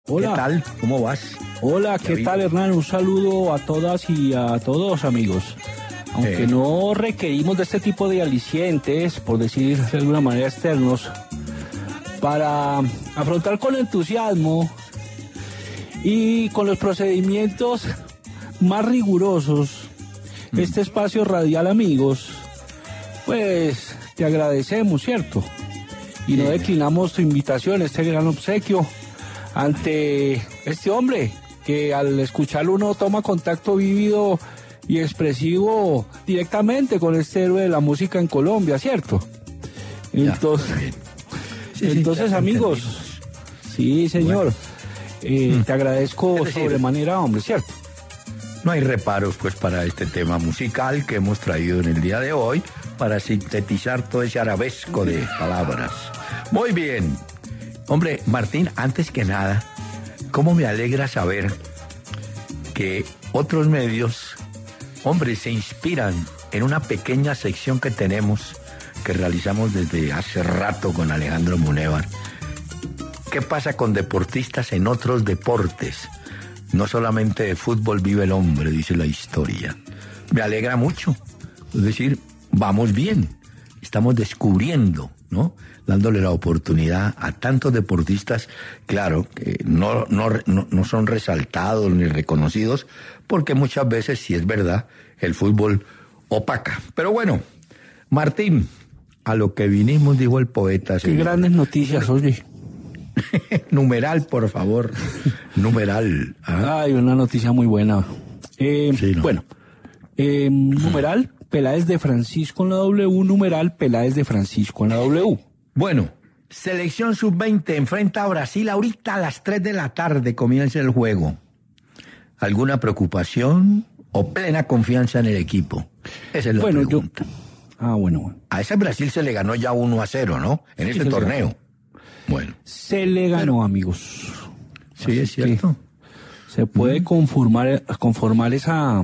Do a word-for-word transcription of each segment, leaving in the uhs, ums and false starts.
Hola. ¿Qué tal? ¿Cómo vas? Hola, ¿qué David? tal, Hernán? Un saludo a todas y a todos, amigos. Aunque Eh. no requerimos de este tipo de alicientes, por decir de alguna manera externos, para afrontar con entusiasmo y con los procedimientos más rigurosos mm. este espacio radial, amigos, pues te agradecemos, ¿cierto? Y sí. no declinamos tu invitación, este gran obsequio, ante este hombre que al escucharlo uno toma contacto vívido y expresivo directamente con este héroe de la música en Colombia, ¿cierto? Entonces, sí, sí, entonces amigos, entendimos. sí señor, bueno. eh, mm. te agradezco es decir, sobremanera, hombre, ¿cierto? No hay reparos pues para este tema musical que hemos traído en el día de hoy para sintetizar todo ese arabesco de palabras. Muy bien. Hombre, Martín, antes que nada, ¿cómo me alegra saber que otros medios, hombre, se inspiran en una pequeña sección que tenemos, que realizamos desde hace rato con Alejandro Munévar? ¿Qué pasa con deportistas en otros deportes? No solamente de fútbol vive el hombre, dice la historia. Me alegra mucho. Es decir, vamos bien. Estamos descubriendo, ¿no? Dándole la oportunidad a tantos deportistas, claro, que no, no, no, no son resaltados ni reconocidos, porque muchas veces, si es verdad, el fútbol opaca. Pero bueno, Martín, a lo que vinimos, dijo el poeta. Qué señor. Grandes noticias, oye. Numeral, por favor. Numeral. ¿Ah? Ay, una noticia muy buena. Eh, sí, no. Bueno, eh, numeral, Peláez de Francisco en la W, numeral, Peláez de Francisco en la W. Bueno, selección sub veinte enfrenta a Brasil ahorita a las tres de la tarde, comienza el juego. ¿Alguna preocupación o plena confianza en el equipo? Esa es la bueno, pregunta. Yo... Ah, bueno, bueno. A ese Brasil se le ganó ya uno a cero, ¿no? En sí, ese torneo. Bueno. Se le ganó, pero, amigos. Sí, es cierto. Se puede mm. conformar, conformar esa,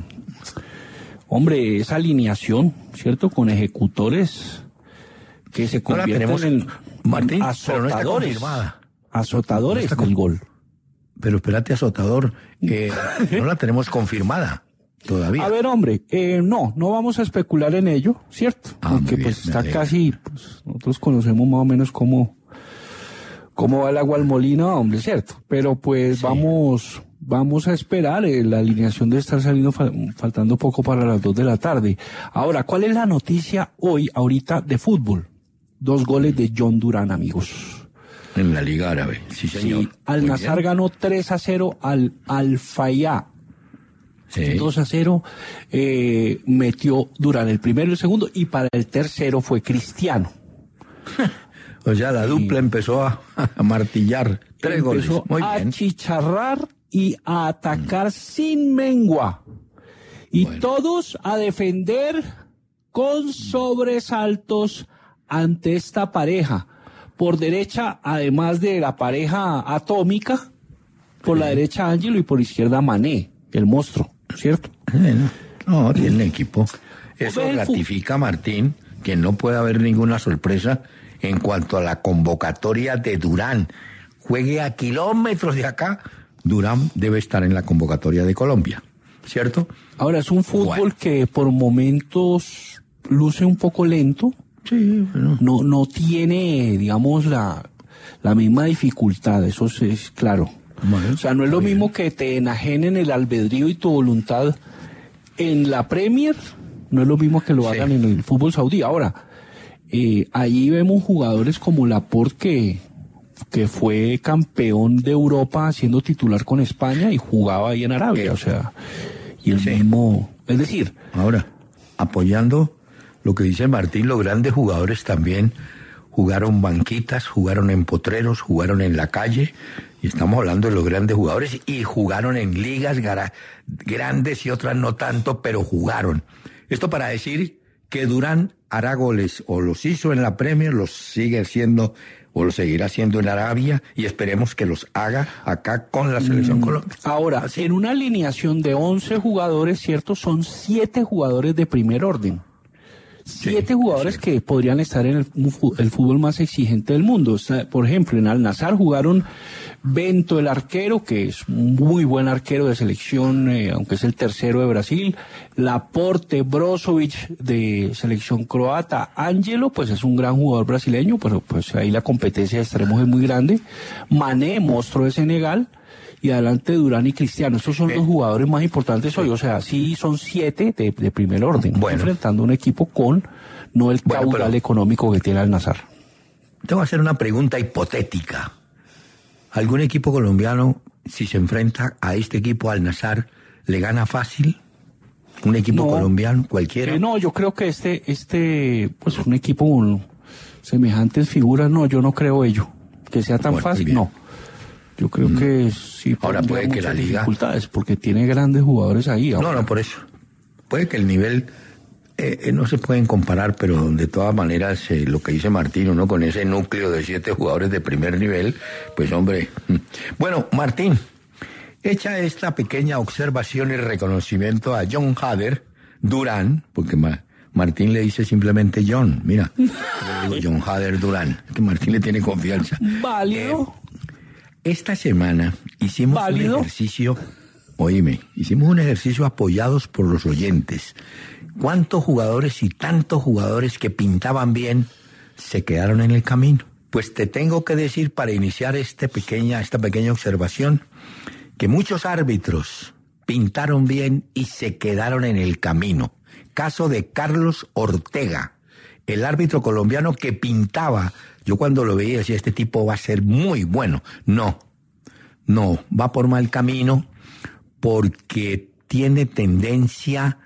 hombre, esa alineación, ¿cierto? Con ejecutores que se convierten no en Martín, azotadores. Pero no azotadores no del gol. Pero espérate, azotador, eh, no la tenemos confirmada todavía. A ver, hombre, eh, no, no vamos a especular en ello, ¿cierto? Ah, porque bien, pues está casi, pues, nosotros conocemos más o menos cómo, cómo va el agua al molino, hombre, ¿cierto? Pero pues sí. vamos, vamos a esperar, eh, la alineación debe estar saliendo fa faltando poco para las dos de la tarde. Ahora, ¿cuál es la noticia hoy, ahorita, de fútbol? Dos goles de John Durán, amigos. En la Liga Árabe, sí señor. Sí, Al Nassr ganó tres a cero al Al-Fayha. Sí. dos a cero, eh, metió Durán el primero y el segundo, y para el tercero fue Cristiano. O sea, la dupla y empezó a, a martillar tres goles. Muy a bien. chicharrar y a atacar mm. sin mengua. Y bueno. todos a defender con sobresaltos ante esta pareja. Por derecha, además de la pareja atómica, por sí. la derecha Ángelo y por izquierda Mané, el monstruo, ¿cierto? No, no tiene equipo. Eso ratifica, Martín, que no puede haber ninguna sorpresa en cuanto a la convocatoria de Durán. Juegue a kilómetros de acá, Durán debe estar en la convocatoria de Colombia, ¿cierto? Ahora, es un fútbol bueno. que por momentos luce un poco lento. Sí, bueno. No, no tiene, digamos, la, la misma dificultad, eso es, es claro. Bueno, o sea, no es lo bien. mismo que te enajenen el albedrío y tu voluntad en la Premier, no es lo mismo que lo sí. hagan en el fútbol saudí. Ahora, eh, ahí vemos jugadores como Laporte que, que fue campeón de Europa siendo titular con España y jugaba ahí en Arabia, o sea, y el sí. mismo, es decir. Ahora, apoyando lo que dice Martín, los grandes jugadores también jugaron banquitas, jugaron en potreros, jugaron en la calle, y estamos hablando de los grandes jugadores, y jugaron en ligas grandes y otras no tanto, pero jugaron. Esto para decir que Durán hará goles, o los hizo en la Premier, los sigue haciendo, o los seguirá haciendo en Arabia, y esperemos que los haga acá con la selección mm, Colombia. Ahora, ¿así? En una alineación de once jugadores, ¿cierto? Son siete jugadores de primer orden. siete sí, jugadores sí. que podrían estar en el, el fútbol más exigente del mundo. O sea, por ejemplo, en Al Nassr jugaron Bento, el arquero, que es un muy buen arquero de selección, eh, aunque es el tercero de Brasil, Laporte, Brozovic de selección croata, Ángelo, pues es un gran jugador brasileño, pero pues ahí la competencia de extremos es muy grande, Mané, monstruo de Senegal, y adelante Durán y Cristiano. Estos son eh, los jugadores más importantes hoy, o sea, sí son siete de, de primer orden, bueno, enfrentando un equipo con no el caudal bueno, pero, económico que tiene Al Nassr. Te voy a hacer una pregunta hipotética. ¿Algún equipo colombiano, si se enfrenta a este equipo Al Nassr, le gana fácil? ¿Un equipo no, colombiano, cualquiera? Eh, no, yo creo que este, este, pues un equipo con semejantes figuras, no, yo no creo ello. Que sea tan bueno, fácil, no. Yo creo mm. que sí. Ahora puede que la liga... dificultades, porque tiene grandes jugadores ahí. Ahora. No, no, por eso. Puede que el nivel eh, no se pueden comparar, pero de todas maneras, eh, lo que dice Martín, ¿no? Con ese núcleo de siete jugadores de primer nivel, pues hombre. Bueno, Martín, hecha esta pequeña observación y reconocimiento a John Hader Durán, porque Ma- Martín le dice simplemente John, mira, le digo John Hader Durán, que Martín le tiene confianza. Válido. Eh, esta semana hicimos ¿Válido? un ejercicio, oíme, hicimos un ejercicio apoyados por los oyentes. ¿Cuántos jugadores y tantos jugadores que pintaban bien se quedaron en el camino? Pues te tengo que decir, para iniciar este pequeña, esta pequeña observación, que muchos árbitros pintaron bien y se quedaron en el camino. Caso de Carlos Ortega, el árbitro colombiano que pintaba. Yo cuando lo veía decía, este tipo va a ser muy bueno. No, no, va por mal camino porque tiene tendencia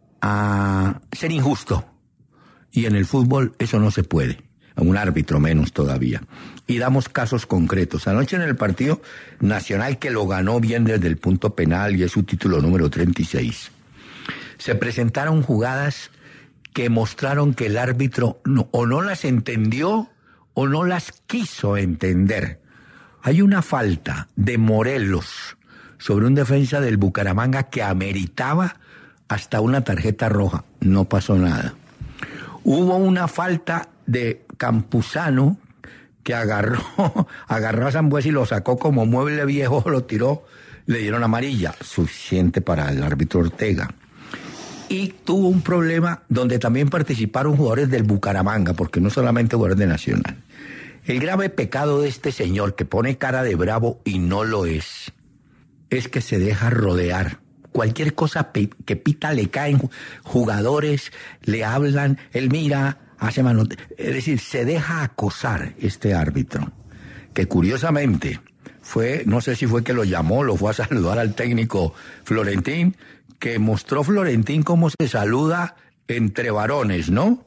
a ser injusto. Y en el fútbol eso no se puede. A un árbitro menos todavía. Y damos casos concretos. Anoche en el partido Nacional, que lo ganó bien desde el punto penal y es su título número treinta y seis, se presentaron jugadas que mostraron que el árbitro no, o no las entendió o no las quiso entender. Hay una falta de Morelos sobre un defensa del Bucaramanga que ameritaba hasta una tarjeta roja. No pasó nada. Hubo una falta de Campuzano que agarró, agarró a Sambuesa y lo sacó como mueble viejo, lo tiró, le dieron amarilla, suficiente para el árbitro Ortega. Y tuvo un problema donde también participaron jugadores del Bucaramanga, porque no solamente jugadores de Nacional. El grave pecado de este señor, que pone cara de bravo y no lo es, es que se deja rodear. Cualquier cosa que pita le caen jugadores, le hablan, él mira, hace mano. Es decir, se deja acosar este árbitro, que curiosamente fue, no sé si fue que lo llamó, lo fue a saludar al técnico Florentín, que mostró Florentín cómo se saluda entre varones, ¿no?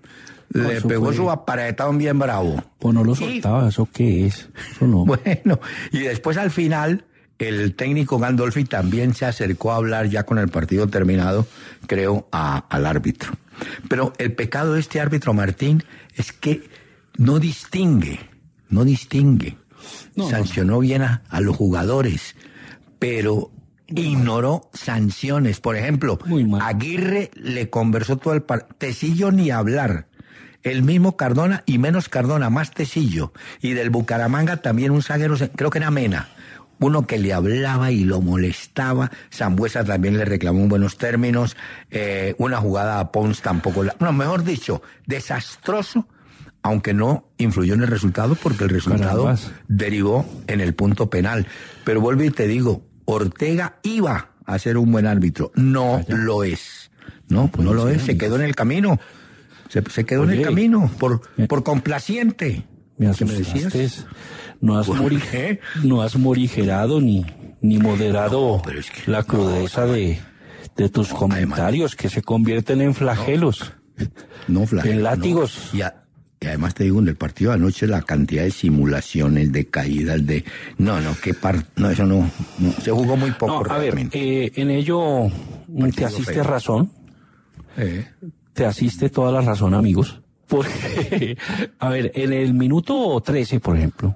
No, le pegó fue... su aparetón bien bravo. Pues no lo soltaba, y... ¿eso qué es? Eso no. Bueno, y después al final el técnico Gandolfi también se acercó a hablar ya con el partido terminado, creo, a, al árbitro. Pero el pecado de este árbitro, Martín, es que no distingue, no distingue. No, Sancionó no. bien a, a los jugadores, pero ignoró sanciones. Por ejemplo, Aguirre le conversó todo el partido. Tecillo ni hablar. El mismo Cardona y menos Cardona, más Tecillo. Y del Bucaramanga también un zaguero, creo que era Mena. Uno que le hablaba y lo molestaba. Sambuesa también le reclamó en buenos términos. Eh, una jugada a Pons tampoco. La, no, mejor dicho, desastroso, aunque no influyó en el resultado porque el resultado Carambas. derivó en el punto penal. Pero vuelvo y te digo, Ortega iba a ser un buen árbitro. No Allá. lo es. No, pues no lo es. Se quedó en el camino. Se, se quedó Oye, en el camino por, por complaciente. Me asustaste. No has, mori, no has morigerado ni, ni moderado no, es que, la crudeza no, de, de tus no, comentarios, además, que se convierten en flagelos. No, no flagelos. En látigos. No. Y, a, y además te digo, en el partido de anoche la cantidad de simulaciones, de caídas, de... No, no, qué par... No, eso no, no... Se jugó muy poco. No, a ver, eh, en ello partido te asiste feo. razón. Eh. Te asiste toda la razón, amigos. Porque, a ver, en el minuto trece, por ejemplo,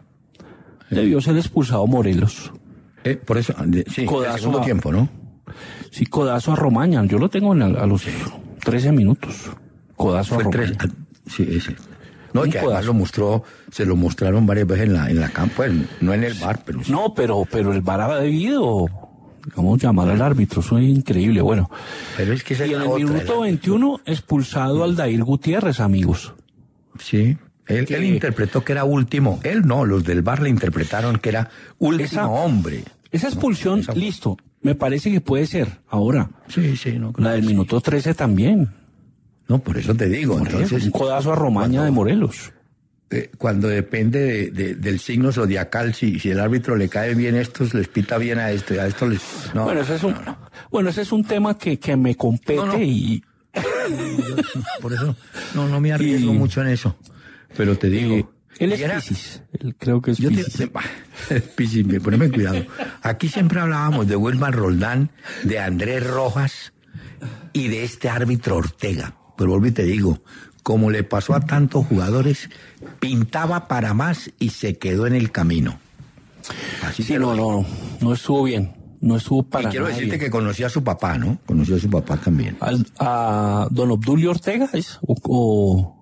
debió ser expulsado Morelos. Eh, por eso, sí, codazo el segundo a, tiempo, ¿no? Sí, codazo a Romaña. Yo lo tengo en a, a los trece minutos. Codazo a Fue tres, Romaña. sí, ese. No, Un que además codazo. lo mostró, se lo mostraron varias veces en la, en la campo, pues, no en el bar, pero sí. No, pero, pero el V A R ha debido, digamos, llamar al árbitro. Eso es increíble. Bueno, Pero es que esa y es en la el otra, minuto la- veintiuno, expulsado Aldair Gutiérrez, amigos. Sí. Él, que- él interpretó que era último. Él no, los del bar le interpretaron que era último Esa- hombre. Esa expulsión, esa- listo, me parece que puede ser. Ahora, Sí, sí, no. la del minuto trece también. No, por eso te digo. Por Entonces, ejemplo, un codazo a Romaña de Morelos. eh, cuando depende de, de- del signo zodiacal, si, si el árbitro le cae bien a estos, les pita bien a esto, y a esto les... No, bueno, ese es un, bueno, ese es un tema que, que me compete No, no. y, por eso no, no me arriesgo Y- mucho en eso. Pero te digo... eh, él y es era- Piscis. Él creo que es Yo te, Piscis. Piscis, me- poneme cuidado. Aquí siempre hablábamos de Wilmar Roldán, de Andrés Rojas y de este árbitro Ortega. Pero vuelvo y te digo, como le pasó a tantos jugadores, pintaba para más y se quedó en el camino. Así Sí, te lo no, digo. no, no estuvo bien. No estuvo para Y quiero nada decirte bien. que conocía a su papá, ¿no? Conoció a su papá también. Al- a don Obdulio Ortega es o, o-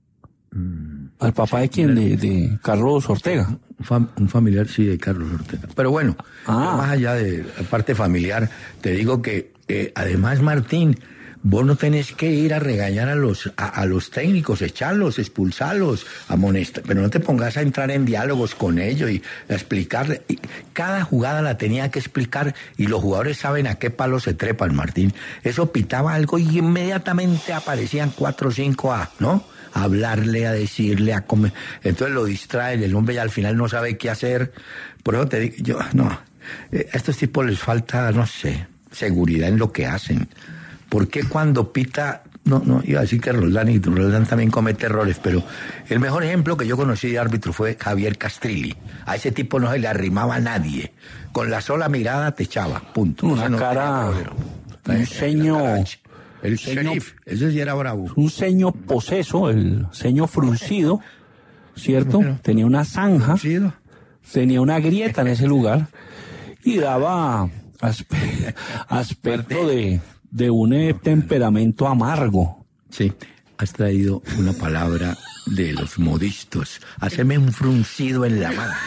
al papá de quién, de, de Carlos Ortega. Un, fam- un familiar, sí, de Carlos Ortega. Pero bueno, Ah. más allá de la parte familiar, te digo que eh, además, Martín, vos no tenés que ir a regañar a los, a, a los técnicos, echarlos, expulsarlos, amonestar, pero no te pongas a entrar en diálogos con ellos y a explicarle. Y cada jugada la tenía que explicar y los jugadores saben a qué palo se trepan, Martín. Eso pitaba algo y inmediatamente aparecían cuatro o cinco a, ¿no? A hablarle, a decirle, a comer. Entonces lo distraen, el hombre ya al final no sabe qué hacer. Por eso te digo, yo, no, eh, a estos tipos les falta, no sé, seguridad en lo que hacen. ¿Por qué cuando pita, no, no, iba a decir que Roldán, y Roldán también comete errores, pero el mejor ejemplo que yo conocí de árbitro fue Javier Castrilli. A ese tipo no se le arrimaba a nadie. Con la sola mirada te echaba, punto. Una Ese no cara, tenía problema. un ceño, El ceño- sheriff, ese sí era bravo. un ceño poseso, el ceño fruncido, ¿cierto? Tenía una zanja, ¿Sí? tenía una grieta en ese lugar y daba aspe- aspecto de, de un eh, temperamento amargo. Sí, has traído una palabra de los modistos. Haceme un fruncido en la mano.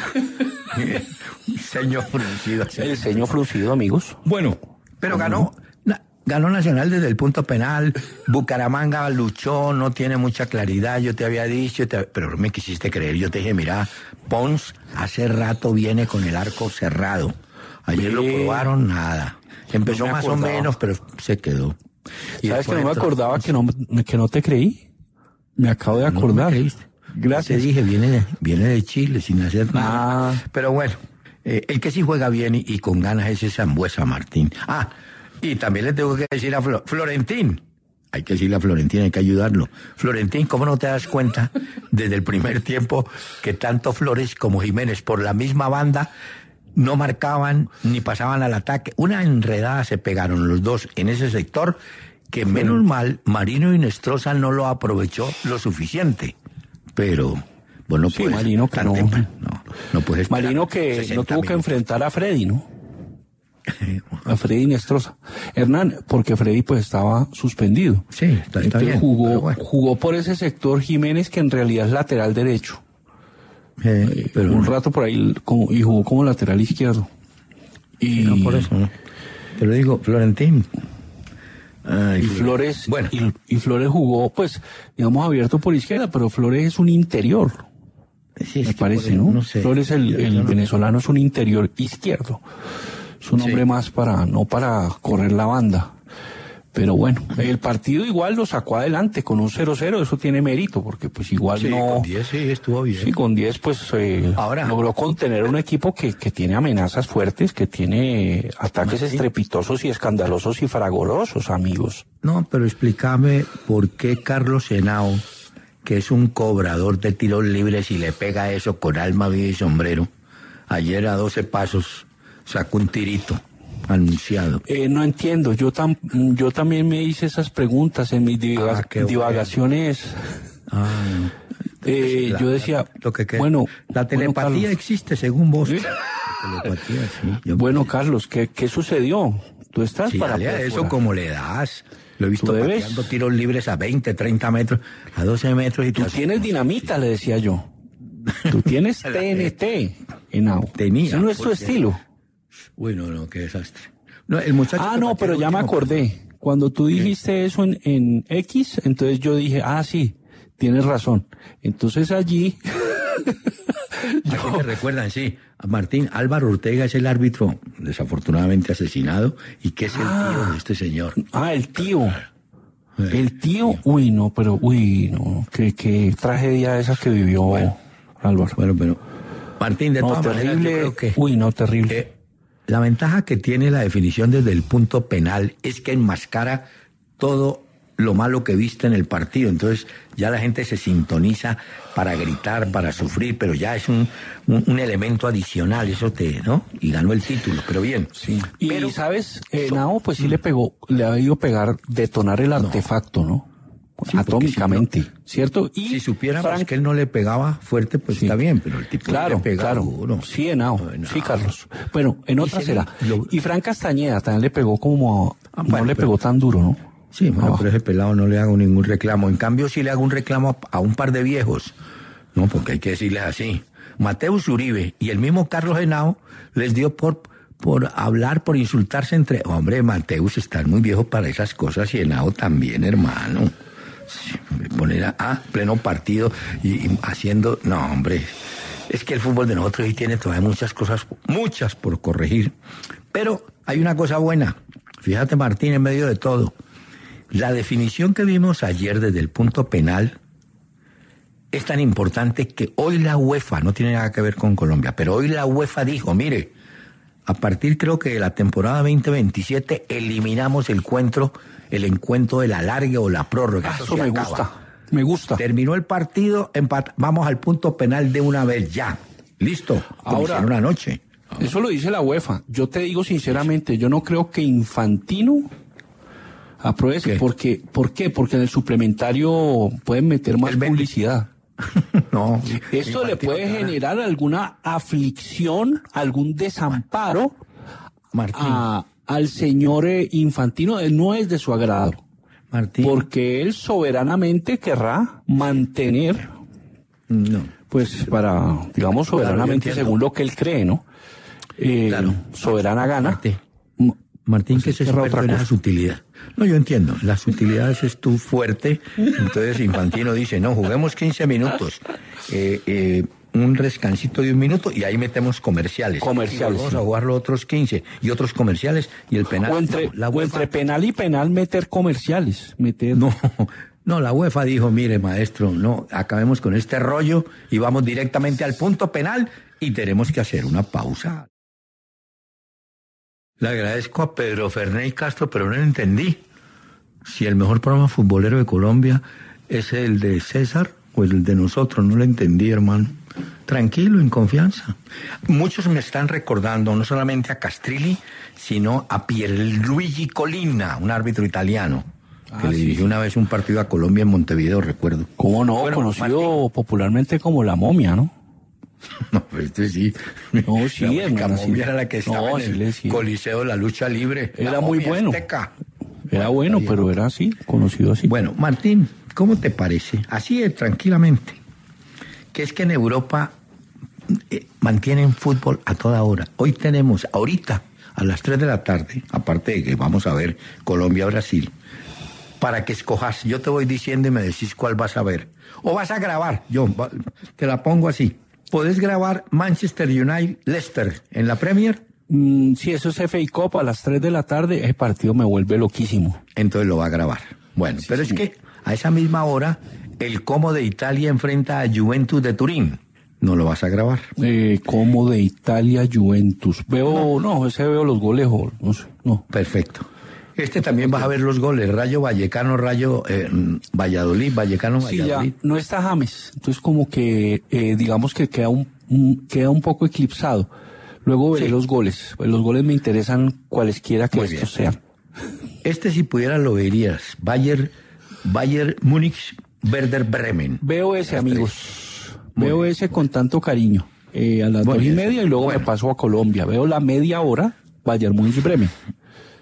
Un ceño fruncido. El ceño fruncido, amigos. Bueno, pero ganó, na- ganó Nacional desde el punto penal. Bucaramanga luchó, no tiene mucha claridad. Yo te había dicho, te- pero no me quisiste creer. Yo te dije, mira, Pons hace rato viene con el arco cerrado. Ayer lo Ve. probaron, nada. Empezó No me más o acordaba. menos, pero se quedó. Y ¿Sabes que después no me entró- acordaba que no, que no te creí? Me acabo de No me acordar. creíste. Gracias. Te dije, viene de, viene de Chile sin hacer nada. Ah. Pero bueno, eh, el que sí juega bien y, y con ganas es ese Sambuesa Martín. Ah, y también le tengo que decir a Flo- Florentín. Hay que decirle a Florentín, hay que ayudarlo. Florentín, ¿cómo no te das cuenta desde el primer tiempo que tanto Flores como Jiménez por la misma banda no marcaban ni pasaban al ataque? Una enredada se pegaron los dos en ese sector que menos mal Marino y Nestroza no lo aprovechó lo suficiente. Pero, bueno, Sí, pues... Marino que tan no. temprano, no, no puedes esperar Marino que no sesenta tuvo que minutos. enfrentar a Freddy, ¿no? A Freddy Nestroza. Hernán, porque Freddy pues estaba suspendido. Sí, está, está Entonces bien. jugó, pero bueno. jugó por ese sector Jiménez, que en realidad es lateral derecho. Eh, pero Un rato por ahí como- y jugó como lateral izquierdo. Y, no por eso, no. Te lo digo, Florentín. Ay, y Flores, Bueno, y, y Flores jugó, pues, digamos, abierto por izquierda, pero Flores es un interior, sí, es me que parece, por- ¿no? sé. Flores, el, Yo- el yo no- venezolano, es un interior izquierdo. Es un Sí. hombre más para, no para correr la banda. Pero bueno, el partido igual lo sacó adelante con un cero cero, eso tiene mérito, porque pues igual Sí, no... con diez sí, estuvo bien. Sí, con diez pues eh, Ahora- logró contener un equipo que, que tiene amenazas fuertes, que tiene ataques estrepitosos y escandalosos y fragorosos, amigos. No, pero explícame por qué Carlos Henao, que es un cobrador de tiros libres y le pega eso con alma, vida y sombrero, ayer a doce pasos sacó un tirito anunciado. Eh, no entiendo, yo tam, yo también me hice esas preguntas en mis divaga- Ah, qué bueno. divagaciones. Ah, no. Eh, La- yo decía, lo que que- bueno, la bueno, telepatía Carlos. existe según vos. ¿Sí? La telepatía, sí. Yo- Bueno, Carlos, ¿qué, qué sucedió? Tú estás Sí, para dale a por eso fuera. como le das. Lo he visto Tú debes- pateando tiros libres a veinte, treinta metros, a doce metros y Tú te- tienes dinamita, le decía yo. Tú tienes T N T, Henao. Tenía, Ese no es tu porque- estilo. Uy, no, no, qué desastre. No, el muchacho Ah, que no, pateó pero el ya me último- acordé. Cuando tú dijiste eso en, en X, entonces yo dije, ah, sí, tienes razón. Entonces allí, Así te recuerdan, sí. A Martín, Álvaro Ortega es el árbitro desafortunadamente asesinado y que es el tío de este señor. ah, el tío. El tío, uy, no, pero, uy, no, qué, qué tragedia esa que vivió Álvaro. Bueno, pero Martín, de No, todas maneras, yo terrible, creo que uy, no, terrible. eh, la ventaja que tiene la definición desde el punto penal es que enmascara todo lo malo que viste en el partido. Entonces ya la gente se sintoniza para gritar, para sufrir, pero ya es un, un, un elemento adicional, eso te, ¿no? Y ganó el título, pero bien. Sí. Y, Pero- ¿sabes? Eh, Nao, pues sí le pegó, le ha ido pegar, detonar el artefacto, ¿no? Sí, porque Atómicamente, ¿cierto? Y Si supiéramos Frank- que él no le pegaba fuerte, pues Sí. está bien, pero el tipo Claro, le pega claro. duro. Sí, Henao. No, Sí, Carlos. Bueno, en otra se será. le- lo- Y Fran Castañeda también le pegó como... Ah, no bueno, le pero- pegó tan duro, ¿no? Sí, bueno, Abajo. pero ese pelado no le hago ningún reclamo. En cambio, sí le hago un reclamo a, a un par de viejos. No, porque hay que decirles así. Mateus Uribe y el mismo Carlos Henao les dio por, por hablar, por insultarse entre... Hombre, Mateus está muy viejo para esas cosas y Henao también, hermano. Sí, poner a, a pleno partido y, y haciendo... No, hombre, es que el fútbol de nosotros sí tiene todavía muchas cosas, muchas por corregir. Pero hay una cosa buena. Fíjate, Martín, en medio de todo. La definición que vimos ayer desde el punto penal es tan importante que hoy la UEFA, no tiene nada que ver con Colombia, pero hoy la UEFA dijo, mire, a partir creo que de la temporada veinte veintisiete eliminamos el encuentro, el encuentro del alargue o la prórroga. Ah, Eso eso se me acaba. gusta. Me gusta. Terminó el partido, empat- vamos al punto penal de una vez ya. Listo. Como Ahora- hicieron anoche. Eso lo dice la UEFA. Yo te digo sinceramente, yo no creo que Infantino apruebe ¿Qué? porque ¿Por qué? Porque en el suplementario pueden meter más El ven- publicidad. No. Esto le Infantino puede te van a- generar alguna aflicción, algún desamparo Martín, a- al señor eh, Infantino. Eh, No es de su agrado, Martín. porque él soberanamente querrá mantener, No. pues para, digamos, Claro, yo soberanamente entiendo. según lo que él cree, ¿no? Eh, Claro. Soberana gana. Martín. Mm, Martín, Pues que es se que era experto otra en esa cosa. sutilidad. No, yo entiendo. La sutilidad es tu fuerte. Entonces Infantino dice, no, juguemos quince minutos. Eh, eh, un descansito de un minuto y ahí metemos comerciales. Comerciales, Y vamos sí. a jugar los otros quince y otros comerciales y el penal. O entre, No, la o UEFA- entre penal y penal meter comerciales. Meter... No, no, la UEFA dijo, mire, maestro, no, acabemos con este rollo y vamos directamente al punto penal y tenemos que hacer una pausa. Le agradezco a Pedro Fernández Castro, pero no lo entendí. Si el mejor programa futbolero de Colombia es el de César o el de nosotros, no lo entendí, hermano. Tranquilo, en confianza. Muchos me están recordando no solamente a Castrilli, sino a Pierluigi Colina, un árbitro italiano, que Ah, le sí. dirigió una vez un partido a Colombia en Montevideo, recuerdo. ¿Cómo no? Bueno, Conocido popularmente como la momia, ¿no? No, pero este sí. No, sí, La única hermano, sí. momia era la que estaba No, en sí el le decía. Coliseo de la Lucha Libre. Era La muy momia bueno. azteca. Era bueno, está bien. pero era así, conocido así. Bueno, Martín, ¿cómo te parece? Así de tranquilamente. Que es que en Europa eh, mantienen fútbol a toda hora. Hoy tenemos, ahorita, a las tres de la tarde, aparte de que vamos a ver Colombia-Brasil, para que escojas. Yo te voy diciendo y me decís cuál vas a ver. O vas a grabar, yo va- te la pongo así. Podés grabar Manchester United-Leicester en la Premier, Mm, si eso es F A Cup a las tres de la tarde, ese partido me vuelve loquísimo. entonces lo va a grabar. Bueno, pero es que a esa misma hora el Como de Italia enfrenta a Juventus de Turín. No lo vas a grabar. Eh, como de Italia, Juventus. Veo, no, ese veo los goles, o no sé, no. Perfecto. Este también vas a ver los goles. Rayo Vallecano, Rayo eh, Valladolid, Vallecano, Sí, ya, Valladolid. no está James. Entonces como que, eh, digamos que queda un, un- queda un poco eclipsado. Luego veré Sí. los goles. Los goles me interesan cualesquiera que Muy estos bien. sean. Este si pudieras lo verías. Bayern, Bayern Múnich, Werder Bremen. Veo ese, Las amigos. Muy Veo bien. ese con tanto cariño. Eh, a las Muy dos y bien. media y luego Bueno. me paso a Colombia. Veo la media hora, Bayern Múnich Bremen.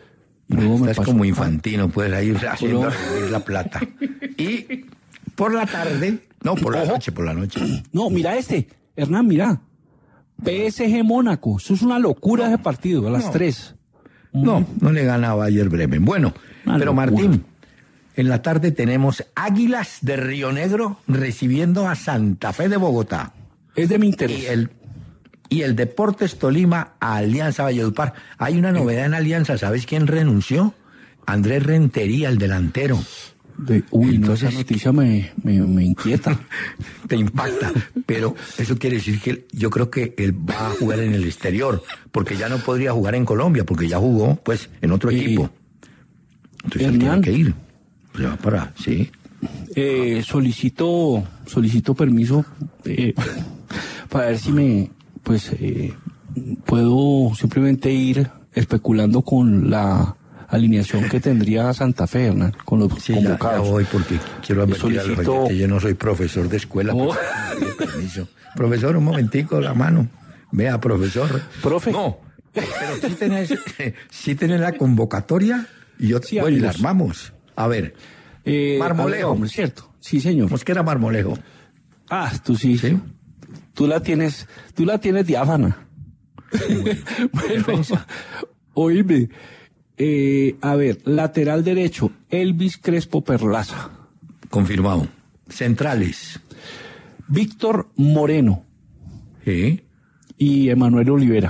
Y luego me Estás pasó como a- infantino, puedes ir haciendo Luego- rendir la plata. Y por la tarde, no, por la Ojo. noche, por la noche. No, mira este, Hernán, mira. P S G Mónaco, eso es una locura ese partido, a las No. tres. No, no le gana a Bayer Bremen. Bueno, Una pero locura. Martín, en la tarde tenemos Águilas de Río Negro recibiendo a Santa Fe de Bogotá. Es de mi interés. Y el, y el Deportes Tolima a Alianza Valledupar. Hay una novedad en Alianza, ¿sabes quién renunció? Andrés Rentería, el delantero. De- uy, Entonces, no, esa noticia me, me, me inquieta. Te impacta, pero eso quiere decir que yo creo que él va a jugar en el exterior, porque ya no podría jugar en Colombia, porque ya jugó, pues, en otro Y- equipo. Entonces él Hernán. tiene que ir. Se va para, sí. Eh, solicito, solicito permiso eh, para ver si me, pues, eh, puedo simplemente ir especulando con la alineación que tendría Santa Fe, Hernán, con los Sí, ya, ya convocados. voy, porque quiero advertir a los solicito- oyentes, yo no soy profesor de escuela. Oh. pues, me dio permiso. Profesor, un momentico, la mano. Vea, profesor. Profe. No, pero sí tenés, sí tenés la convocatoria y yo, Sí, bueno, y la amigos. armamos. A ver, Eh, Marmolejo. a ver, hombre, cierto. Sí, señor. ¿cómo es que era Marmolejo? Ah, tú sí. ¿Sí? Tú la tienes, tú la tienes diáfana. Bueno, oíme. Eh, a ver, lateral derecho, Elvis Crespo Perlaza. Confirmado. Centrales. Víctor Moreno Sí. y Emanuel Olivera.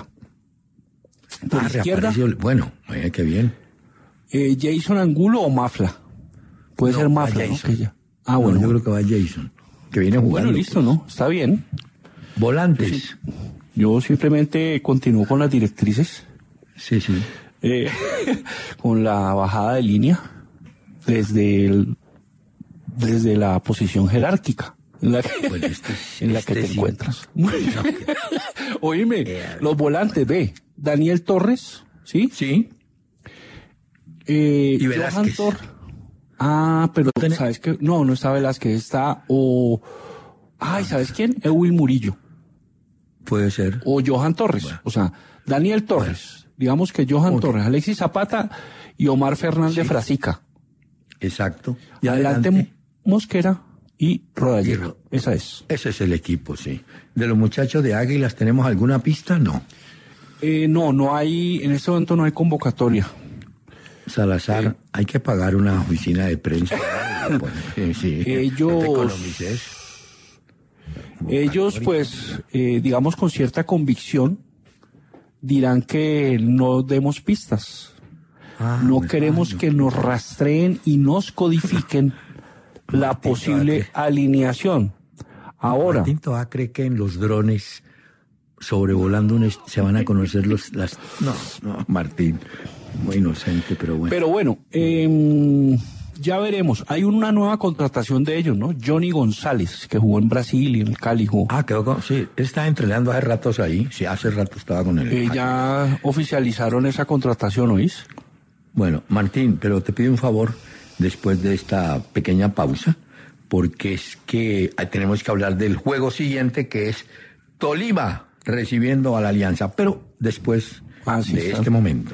Por Ah, izquierda, reapareció. Bueno, oye, qué bien. eh, Jason Angulo o Mafla. Puede No, ser va Mafla, ¿no? Jason. Que ya- Ah, No, bueno. yo creo que va Jason, que viene jugando. Bueno, listo, ¿no? Está bien. Volantes. Yo simplemente continúo con las directrices, Sí, sí. eh, con la bajada de línea desde el, desde la posición jerárquica en la que, Bueno, este es- en la este que te sí. encuentras. Oíme, los volantes, ve, Daniel Torres, ¿sí? Sí. Eh, Y Johan Velázquez. Tor- Ah, pero ¿No tenés? ¿sabes qué? No, no está Velázquez, está o... Ay, ¿sabes quién? Ewil Murillo Puede ser. o Johan Torres. Bueno. O sea, Daniel Torres. Digamos que Johan Ok. Torres, Alexis Zapata y Omar Fernández Sí. Frasica. Exacto. Y adelante, Mosquera y Rodallega. Y Ro- Esa es. Ese es el equipo, sí. ¿De los muchachos de Águilas tenemos alguna pista? No. Eh, no, no hay, en este momento no hay convocatoria. Salazar, hay que pagar una oficina de prensa. Pues, sí, sí. Ellos- No te economices. Ellos, pues, eh, digamos con cierta convicción, dirán que no demos pistas. Ah, No bueno, queremos no. que nos rastreen y nos codifiquen la Martín, posible todavía alineación. Ahora, Martín todavía cree que en los drones sobrevolando un est- se van a conocer los las no no Martín, muy inocente, pero bueno. pero bueno, eh, ya veremos. Hay una nueva contratación de ellos, ¿no? Johnny González, que jugó en Brasil y en el Cali jugó. Ah, quedó con, sí, él está entrenando hace ratos ahí, sí, hace rato estaba con él. Eh, ya oficializaron esa contratación, ¿oís? Bueno, Martín, pero te pido un favor después de esta pequeña pausa, porque es que tenemos que hablar del juego siguiente, que es Tolima recibiendo a la Alianza, pero después Ah, sí, de está. este momento.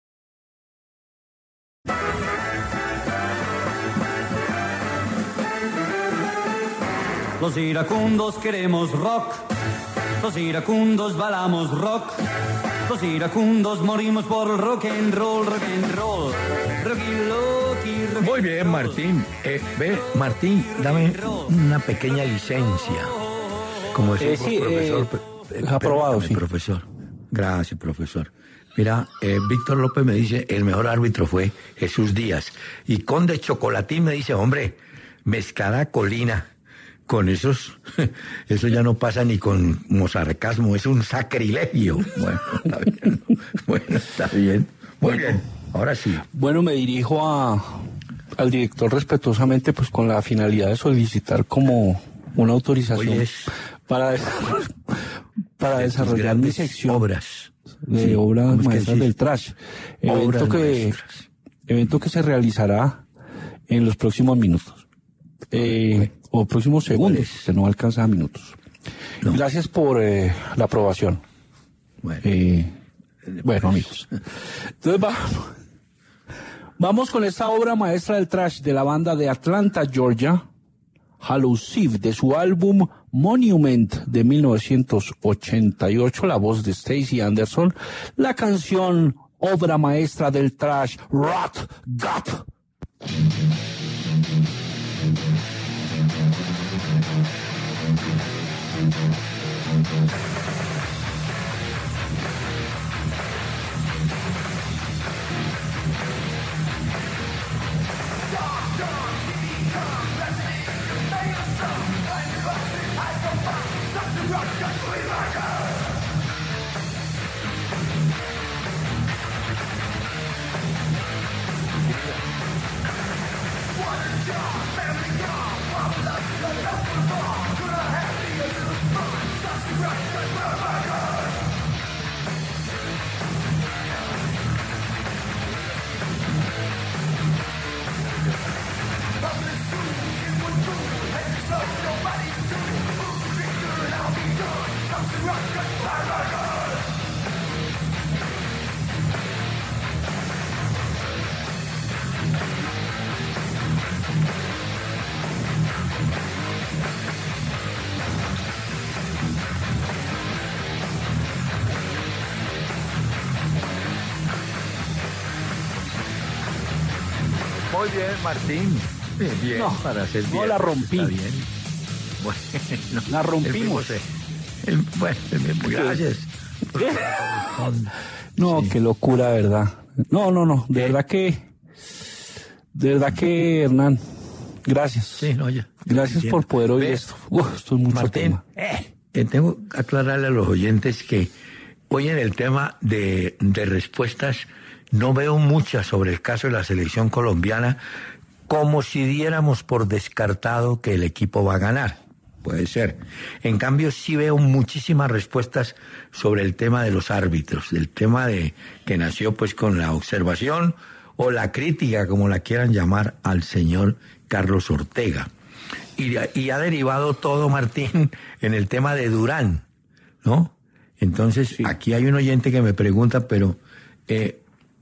Los iracundos queremos rock, los iracundos balamos rock, los iracundos morimos por el rock and roll, rock and roll, rocky loki, rock Muy bien, Martín. Eh, ve, Martín, dame una pequeña licencia. Como decía Eh, sí, profesor. eh, pe- es aprobado, permítame, sí. profesor. Gracias, profesor. Mira, eh, Víctor López me dice, el mejor árbitro fue Jesús Díaz. Y Conde Chocolatín me dice, hombre, Mezcada Colina. Con esos, eso ya no pasa ni con sarcasmo, es un sacrilegio. Bueno, está bien. Bueno, está bien. Muy bien. Ahora sí. Bueno, me dirijo a, al director respetuosamente, pues con la finalidad de solicitar como una autorización Hoy es para, para de tus desarrollar mi grandes sección obras. de Sí, obras ¿cómo es que maestras decís? del trash. Evento Obras que, maestras. evento que se realizará en los próximos minutos. Eh, o próximos segundos, que no alcanza a minutos. No. Gracias por eh, la aprobación. Bueno, Eh, bueno, amigos. Entonces vamos, Vamos con esta obra maestra del thrash de la banda de Atlanta, Georgia, Hallucive, de su álbum Monument de mil novecientos ochenta y ocho, la voz de Stacy Anderson, la canción obra maestra del thrash, Rot Gut. Muy bien, Martín. Bien, bien, No, para hacer bien. no la rompí. Está bien. Bueno, La rompimos. El, el, bueno, el, gracias. No, Sí. qué locura, de verdad. No, no, no, de verdad que, de verdad que, Hernán, gracias. Sí, no, ya. Gracias Bien. por poder oír Ve, esto. Uf, esto es mucho Martín, tema. eh, eh, tengo que aclararle a los oyentes que hoy en el tema de, de respuestas no veo muchas sobre el caso de la selección colombiana, como si diéramos por descartado que el equipo va a ganar. Puede ser. En cambio, sí veo muchísimas respuestas sobre el tema de los árbitros, del tema de que nació pues con la observación o la crítica, como la quieran llamar, al señor Carlos Ortega. Y, y ha derivado todo, Martín, en el tema de Durán, ¿no? Entonces, Sí. aquí hay un oyente que me pregunta, pero eh,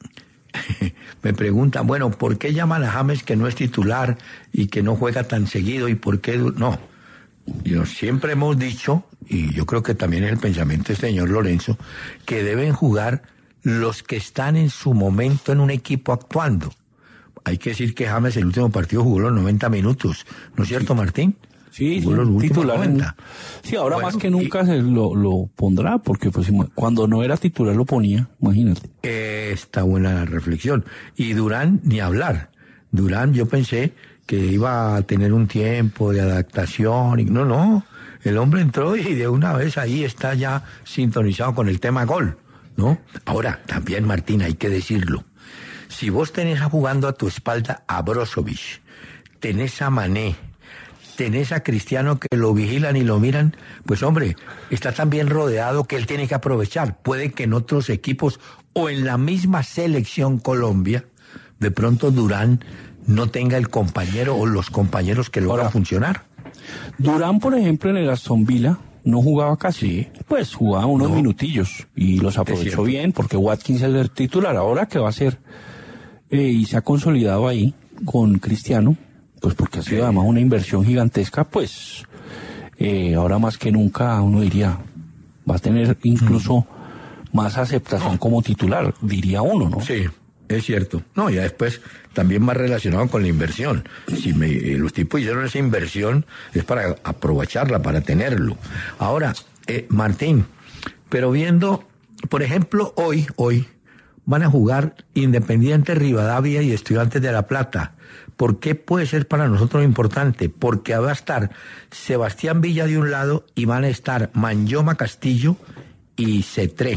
me pregunta, bueno, ¿por qué llaman a James que no es titular y que no juega tan seguido? ¿Y por qué? Du- No, yo siempre hemos dicho, y yo creo que también es el pensamiento del señor Lorenzo, que deben jugar los que están en su momento en un equipo actuando. Hay que decir que James el último partido jugó los noventa minutos, ¿no es cierto, Martín? Sí, Jugó los sí, últimos titular. en- noventa. Sí, ahora Bueno, más que nunca se lo, lo pondrá, porque pues ima- cuando no era titular lo ponía, imagínate. Eh, está buena la reflexión. Y Durán, ni hablar. Durán, yo pensé que iba a tener un tiempo de adaptación. Y no, no. El hombre entró y de una vez ahí está ya sintonizado con el tema gol, ¿no? Ahora, también, Martín, hay que decirlo. Si vos tenés jugando a tu espalda a Brozovic, tenés a Mané, tenés a Cristiano que lo vigilan y lo miran, pues hombre, está tan bien rodeado que él tiene que aprovechar. Puede que en otros equipos o en la misma selección Colombia, de pronto Durán no tenga el compañero o los compañeros que lo Ahora, hagan funcionar. Durán, por ejemplo, en el Aston Villa no jugaba casi, pues jugaba unos No. minutillos y los cierto. aprovechó bien porque Watkins es el titular. Ahora que va a ser eh, y se ha consolidado ahí con Cristiano, pues porque ha sido además una inversión gigantesca, pues eh, ahora más que nunca uno diría, va a tener incluso más aceptación como titular, diría uno, ¿no? Sí, es cierto. No, ya después también más relacionado con la inversión. Si me, eh, los tipos hicieron esa inversión es para aprovecharla, para tenerlo. Ahora, eh, Martín, pero viendo, por ejemplo, hoy, hoy, van a jugar Independiente Rivadavia y Estudiantes de La Plata. ¿Por qué puede ser para nosotros importante? Porque va a estar Sebastián Villa de un lado y van a estar Manyoma Castillo y Cetré.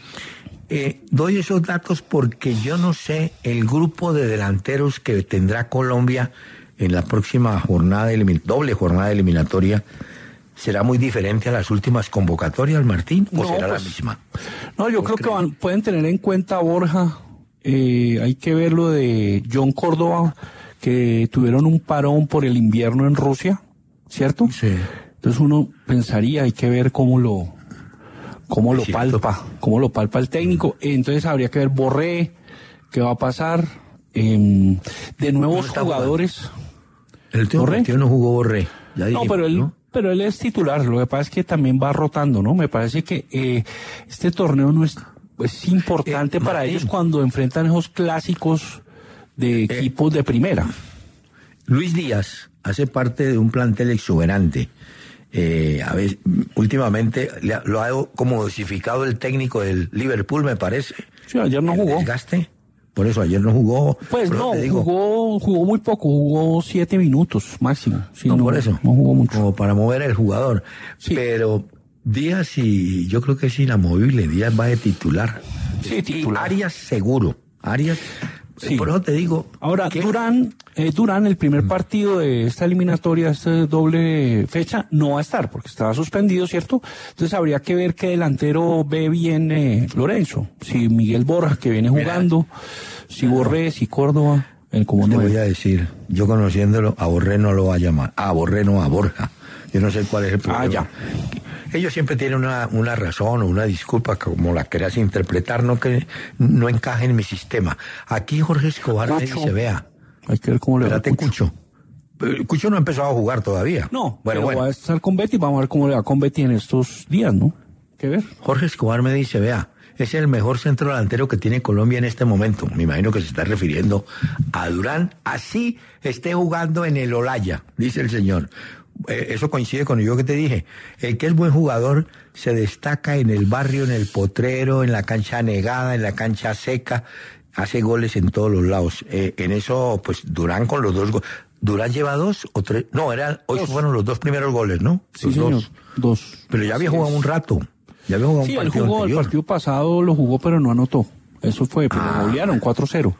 Eh, doy esos datos porque yo no sé el grupo de delanteros que tendrá Colombia en la próxima jornada, elimin- doble jornada eliminatoria. ¿Será muy diferente a las últimas convocatorias, Martín? ¿O No, será pues, la misma? No, yo creo que van, pueden tener en cuenta, Borja, eh, hay que ver lo de John Córdoba, que tuvieron un parón por el invierno en Rusia, ¿cierto? Sí. Entonces uno pensaría, hay que ver cómo lo, cómo Es lo cierto. palpa, cómo lo palpa el técnico. Entonces habría que ver Borré, qué va a pasar, eh, de nuevos jugadores. El último ¿Borré? partido no jugó Borré. Ya dijimos, No, pero él, ¿no? pero él es titular. Lo que pasa es que también va rotando, ¿no? Me parece que eh, este torneo no es, es importante Eh, para Martín. ellos cuando enfrentan esos clásicos de equipos de primera. Luis Díaz hace parte de un plantel exuberante. Eh, a ver, últimamente le ha- lo ha como dosificado el técnico del Liverpool, me parece. Sí, ayer no El jugó. desgaste. Por eso ayer no jugó. Pues Pero no, te digo, jugó, jugó muy poco, jugó siete minutos máximo. Sí, no, por eso. No jugó mucho. Como para mover el jugador. Sí. Pero Díaz, y yo creo que es inamovible. Díaz va de titular. Sí, Y titular. Arias seguro. Arias. Sí. Por eso te digo. Ahora, que- Durán, eh, Durán, el primer partido de esta eliminatoria, esta doble fecha, no va a estar porque estaba suspendido, ¿cierto? Entonces habría que ver qué delantero ve bien eh, Lorenzo. Si Miguel Borja, que viene jugando, si Borré, si Córdoba, el como Te voy nueve. a decir, yo conociéndolo, a Borré no lo va a llamar. A Borré no, a Borja. Yo no sé cuál es el problema. Ah, ya. Ellos siempre tienen una, una razón o una disculpa como la quieras interpretar, no que no encaje en mi sistema. Aquí Jorge Escobar me Cucho. dice, vea, Hay que ver cómo le va. a espérate, Cucho. Cucho. Pero Cucho no ha empezado a jugar todavía. No, bueno, pero bueno. va a estar con Betty, vamos a ver cómo le va con Betty en estos días, ¿no? Hay que ver. Jorge Escobar me dice, vea, es el mejor centro delantero que tiene Colombia en este momento. Me imagino que se está refiriendo a Durán, así esté jugando en el Olaya, dice el señor. Eh, eso coincide con yo que te dije. El que es buen jugador se destaca en el barrio, en el potrero, en la cancha negada, en la cancha seca, hace goles en todos los lados. Eh, en eso, pues Durán con los dos goles. Durán lleva dos o tres, no, eran, hoy Dos. fueron los dos primeros goles, ¿no? Sí, Los señor. dos. Dos. Pero ya había Así jugado es. un rato. Ya había jugado Sí, un él partido jugó, el anterior. partido pasado lo jugó, pero no anotó. Eso fue, pero Ah. golearon cuatro cero.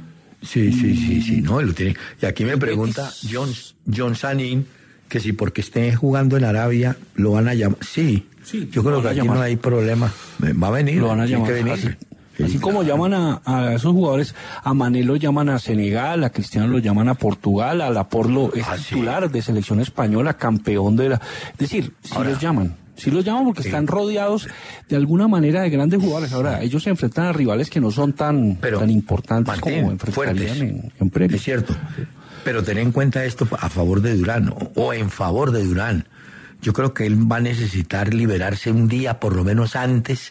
Sí, sí, sí, sí, no, él lo tiene. Y aquí me El pregunta Betis. John, John Sanín que si porque esté jugando en Arabia lo van a llamar. Sí, Sí, yo lo creo van que a aquí llamar. no hay problema. Va a venir, Lo van a tiene llamar. que venir. Así, Sí, así como claro. llaman a, a esos jugadores, a Mané lo llaman a Senegal, a Cristiano lo llaman a Portugal, a Laporlo es Ah, sí. titular de selección española, campeón de la... Es decir, sí Ahora- los llaman. Sí los llaman porque Sí. están rodeados de alguna manera de grandes jugadores. Ahora, ellos se enfrentan a rivales que no son tan, Pero, tan importantes Martín, como enfrentarían fuertes. en, en Premier. Es cierto. Pero ten en cuenta esto a favor de Durán o, o en favor de Durán. Yo creo que él va a necesitar liberarse un día, por lo menos antes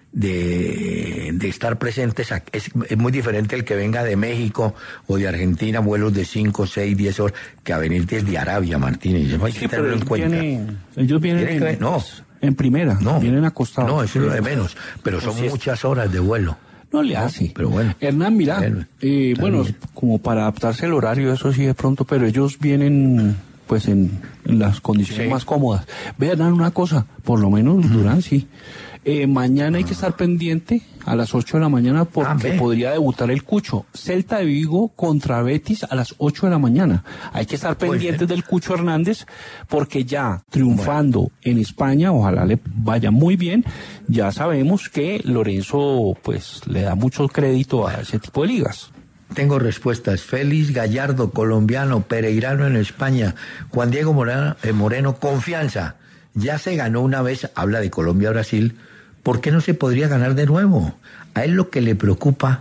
de, de estar presentes. aquí. Es, es muy diferente el que venga de México o de Argentina, vuelos de cinco, seis, diez horas, que a venir desde Arabia, Martínez. Eso hay que Sí, pero tenerlo en ellos cuenta. vienen, ellos vienen Tiene que en, ver- no. en primera, No, vienen acostados. no, eso es lo de menos. Pero son Así es. muchas horas de vuelo. No le hace. pero bueno. Hernán, mira, Bueno, eh, está bueno, bien. como para adaptarse al horario, eso sí de pronto, pero ellos vienen pues en, en las condiciones Sí. más cómodas. Ve, Hernán, una cosa, por lo menos Durán sí. Eh, mañana hay que estar pendiente a las ocho de la mañana porque Ah, ve. podría debutar el Cucho. Celta de Vigo contra Betis a las ocho de la mañana. Hay que estar Puede pendientes ser. del Cucho Hernández porque ya triunfando en España, ojalá le vaya muy bien, ya sabemos que Lorenzo pues le da mucho crédito a ese tipo de ligas. Tengo respuestas. Félix Gallardo, colombiano, pereirano en España. Juan Diego Moreno, eh, Moreno, confianza. Ya se ganó una vez, habla de Colombia-Brasil. ¿Por qué no se podría ganar de nuevo? A él lo que le preocupa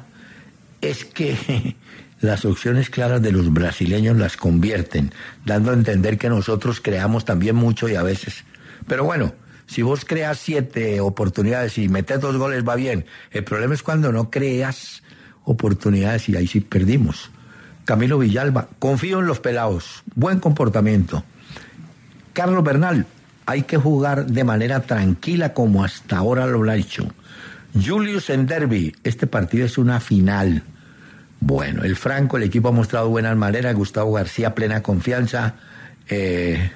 es que las opciones claras de los brasileños las convierten, dando a entender que nosotros creamos también mucho y a veces. Pero bueno, si vos creas siete oportunidades y metes dos goles va bien. El problema es cuando no creas oportunidades y ahí sí perdimos. Camilo Villalba, confío en los pelados, buen comportamiento. Carlos Bernal, hay que jugar de manera tranquila como hasta ahora lo ha hecho. Julius Enderby, este partido es una final. Bueno, el Franco, el equipo ha mostrado buenas maneras, Gustavo García, plena confianza. Eh,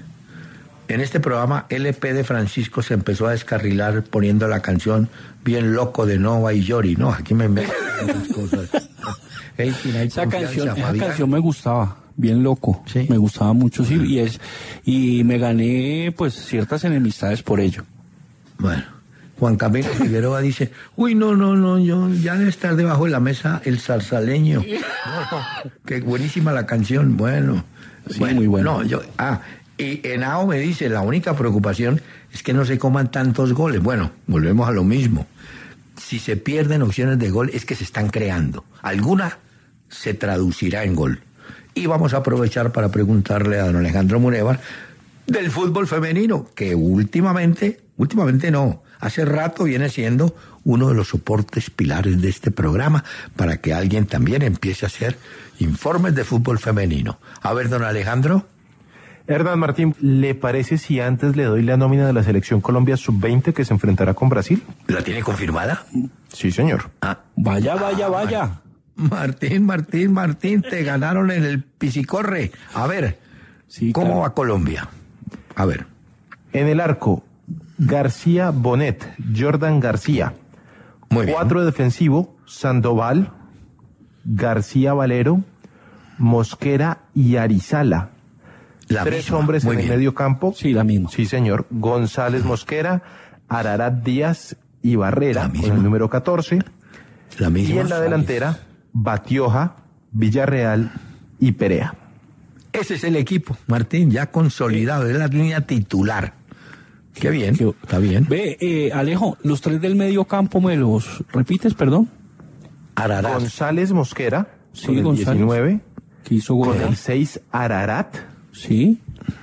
en este programa, L P de Francisco se empezó a descarrilar poniendo la canción Bien Loco de Nova y Yori. No, aquí me inventan muchas cosas. Hey, hay Esa confianza, canción, esa Fabián. canción me gustaba, bien loco, Sí. me gustaba mucho, sí, y es y me gané pues ciertas enemistades por ello. Bueno, Juan Camilo Figueroa dice, uy, no, no, no, yo ya debe estar debajo de la mesa el zarzaleño. No, no, qué buenísima la canción, bueno. Sí, muy buena. No, yo, ah, y Henao me dice, la única preocupación es que no se coman tantos goles. Bueno, volvemos a lo mismo. Si se pierden opciones de gol es que se están creando. Alguna se traducirá en gol. Y vamos a aprovechar para preguntarle a don Alejandro Munevar del fútbol femenino, que últimamente, últimamente no, hace rato viene siendo uno de los soportes pilares de este programa para que alguien también empiece a hacer informes de fútbol femenino. A ver, don Alejandro. Hernán Martín, ¿le parece si antes le doy la nómina de la selección Colombia sub veinte que se enfrentará con Brasil? ¿La tiene confirmada? Sí, señor. Ah, Vaya, vaya, vaya. Martín, Martín, Martín, te ganaron en el pisicorre. A ver, Sí, ¿cómo claro. va Colombia? A ver. En el arco, García Bonet, Jordan García. Muy bien. Cuatro defensivo, Sandoval, García Valero, Mosquera y Arizala. La Tres misma. hombres Muy en el bien. medio campo. Sí, la misma. Sí, señor. González Mosquera, Ararat Díaz y Barrera, La con misma. el número catorce. La misma. Y en la delantera, Batioja, Villarreal y Perea. Ese es el equipo, Martín, ya consolidado, es la línea titular. Qué bien, Qué- está bien. Ve, eh, Alejo, los tres del medio campo, ¿me los repites, perdón? Ararat, González Mosquera, Sí, con el González. diecinueve. Que hizo Con gol. el seis, Ararat. Sí,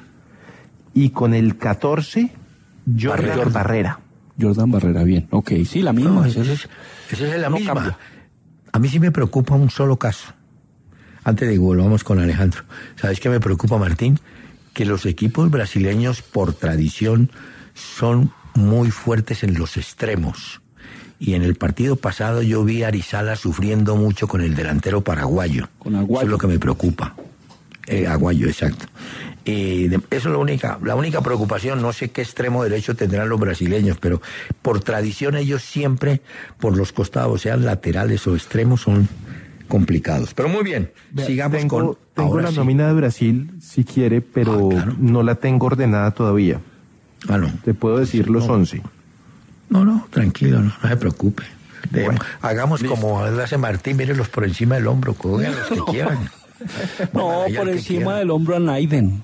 Y con el catorce, Jordan Barrera. Barrera. Jordan Barrera, bien. Ok, sí, la misma. no, esa ese es- es, ese es la no misma. cambia. A mí sí me preocupa un solo caso. Antes de que volvamos con Alejandro, ¿sabes qué me preocupa, Martín? Que los equipos brasileños, por tradición, son muy fuertes en los extremos. Y en el partido pasado yo vi a Arizala sufriendo mucho con el delantero paraguayo. Con Aguayo. Eso es lo que me preocupa. Eh, Aguayo, exacto. Y de- eso es la única, la única preocupación. No sé qué extremo derecho tendrán los brasileños, pero por tradición ellos siempre, por los costados, sean laterales o extremos, son complicados. Pero muy bien, Vea, sigamos tengo, con... Tengo ahora la sí. nómina de Brasil, si quiere, pero Ah, claro. no la tengo ordenada todavía. Ah, no. Te puedo decir los No. once. No, no, tranquilo, no, no se preocupe. Dejemos- Bueno, hagamos listo. como hace Martín, mírenlos por encima del hombro, cojan los que quieran. No, Ahí al por que encima quiera. del hombro a Naiden.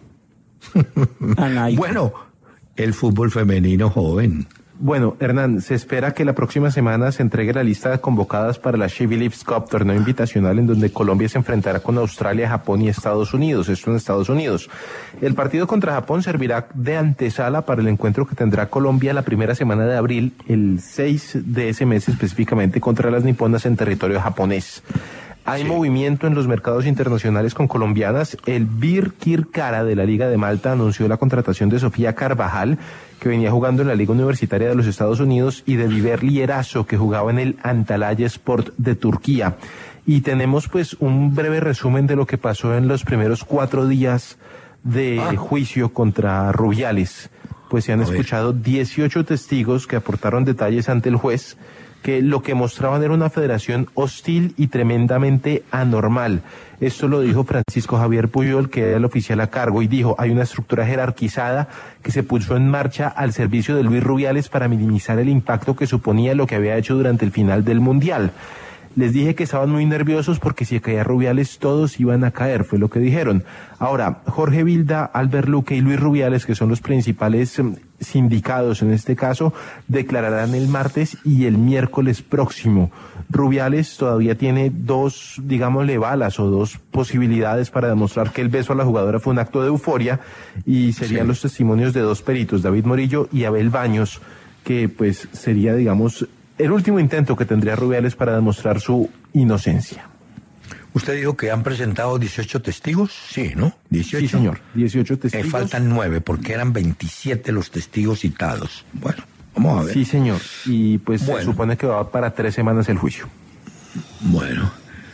A Naiden. Bueno, el fútbol femenino joven. Bueno, Hernán, se espera que la próxima semana se entregue la lista de convocadas para la She Believes Cup, torneo invitacional en donde Colombia se enfrentará con Australia, Japón y Estados Unidos. Esto en Estados Unidos. El partido contra Japón servirá de antesala para el encuentro que tendrá Colombia la primera semana de abril, el seis de ese mes específicamente, contra las niponas en territorio japonés. Hay Sí. movimiento en los mercados internacionales con colombianas. El Birkirkara de la Liga de Malta anunció la contratación de Sofía Carvajal, que venía jugando en la Liga Universitaria de los Estados Unidos, y de Viver Lierazo, que jugaba en el Antalya Sport de Turquía. Y tenemos pues un breve resumen de lo que pasó en los primeros cuatro días de Ah. juicio contra Rubiales. Pues se han A ver. escuchado dieciocho testigos que aportaron detalles ante el juez, que lo que mostraban era una federación hostil y tremendamente anormal. Esto lo dijo Francisco Javier Puyol, que era el oficial a cargo, y dijo, hay una estructura jerarquizada que se puso en marcha al servicio de Luis Rubiales para minimizar el impacto que suponía lo que había hecho durante el final del Mundial. Les dije que estaban muy nerviosos porque si caía Rubiales todos iban a caer, fue lo que dijeron. Ahora, Jorge Vilda, Albert Luque y Luis Rubiales, que son los principales eh, sindicados en este caso, declararán el martes y el miércoles próximo. Rubiales todavía tiene dos, digámosle, balas o dos posibilidades para demostrar que el beso a la jugadora fue un acto de euforia, y serían Sí. los testimonios de dos peritos, David Morillo y Abel Baños, que pues sería, digamos, el último intento que tendría Rubiales para demostrar su inocencia. Usted dijo que han presentado dieciocho testigos, sí, ¿no? dieciocho. Sí, señor. dieciocho Eh, testigos. faltan nueve, porque eran veintisiete los testigos citados. Bueno, vamos a ver. Sí, señor. Y pues Bueno. se supone que va para tres semanas el juicio. Bueno.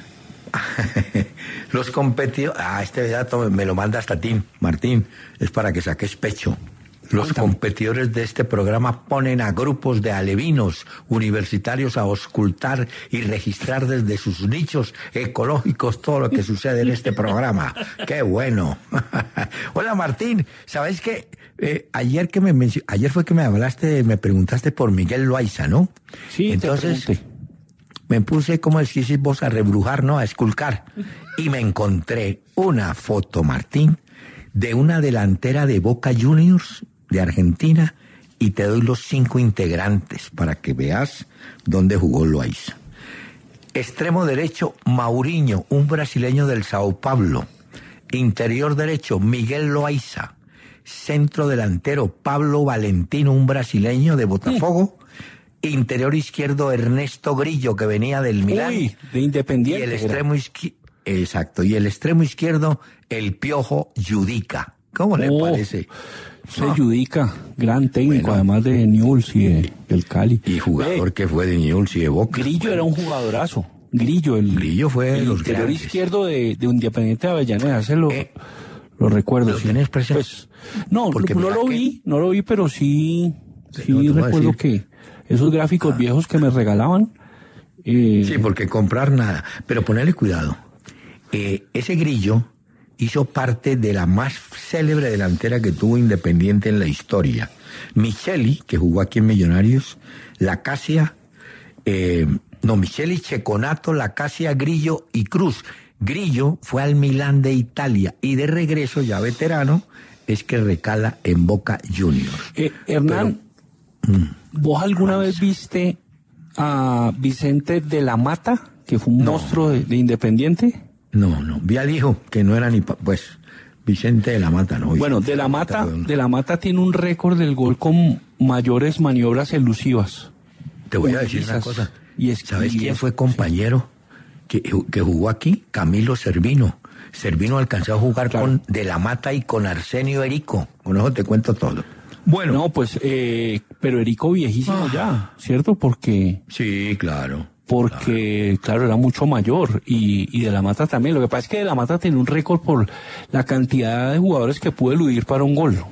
Los competidores... Ah, este dato me lo manda hasta ti, Martín. Es para que saques pecho. Los Cuéntame. competidores de este programa ponen a grupos de alevinos universitarios a auscultar y registrar desde sus nichos ecológicos todo lo que sucede en este programa. ¡Qué bueno! Hola, Martín. ¿Sabes qué? Eh, ayer que me mencio- ayer fue que me hablaste, me preguntaste por Miguel Loaiza, ¿no? Sí, Entonces, te pregunté. me puse, como decís vos, a rebrujar, ¿no? A esculcar. Y me encontré una foto, Martín, de una delantera de Boca Juniors de Argentina, y te doy los cinco integrantes para que veas dónde jugó Loaiza. Extremo derecho, Mauriño, un brasileño del Sao Paulo. Interior derecho, Miguel Loaiza. Centro delantero, Pablo Valentino, un brasileño de Botafogo. Mm. Interior izquierdo, Ernesto Grillo, que venía del Milán. Uy, de Independiente. Y el extremo izquierdo, exacto, y el extremo izquierdo, el Piojo Yudica. ¿Cómo le oh, parece? Se ah. Yudica, gran técnico, bueno, además de Newell's y de, del Cali. Y jugador eh, que fue de Newell's y de Boca. Grillo bueno. era un jugadorazo. Grillo, el, Grillo fue el los interior grandes. izquierdo de, de Independiente de Avellaneda, se lo, eh, lo recuerdo. ¿Lo sí. tienes presente? Pues, no, no, no lo que... vi, no lo vi, pero sí, sí no, recuerdo que esos gráficos ah. viejos que me regalaban. Eh... Sí, porque comprar nada, pero ponerle cuidado. Eh, ese Grillo hizo parte de la más célebre delantera que tuvo Independiente en la historia. Micheli, que jugó aquí en Millonarios, Lacasia, eh, no, Micheli, Checonato, Lacasia, Grillo y Cruz. Grillo fue al Milán de Italia y de regreso, ya veterano, es que recala en Boca Juniors. Eh, Hernán, Pero, mm, ¿vos alguna vez viste a Vicente de la Mata, que fue un no. monstruo de, de Independiente? No, no, vi al hijo, que no era ni, pues, Vicente de la Mata, ¿no? Bueno, Vicente de la Mata, de la Mata tiene un récord del gol con mayores maniobras elusivas. Te voy a decir una cosa. Y es, ¿Sabes y quién es, fue compañero sí. que, que jugó aquí? Camilo Servino. Servino alcanzó a jugar claro. con De la Mata y con Arsenio Erico. Con eso te cuento todo. Bueno. No, pues, eh, pero Erico viejísimo ah. ya, ¿cierto? Porque... Sí, claro. Porque, claro. claro, era mucho mayor, y, y De la Mata también. Lo que pasa es que De la Mata tiene un récord por la cantidad de jugadores que pudo eludir para un gol.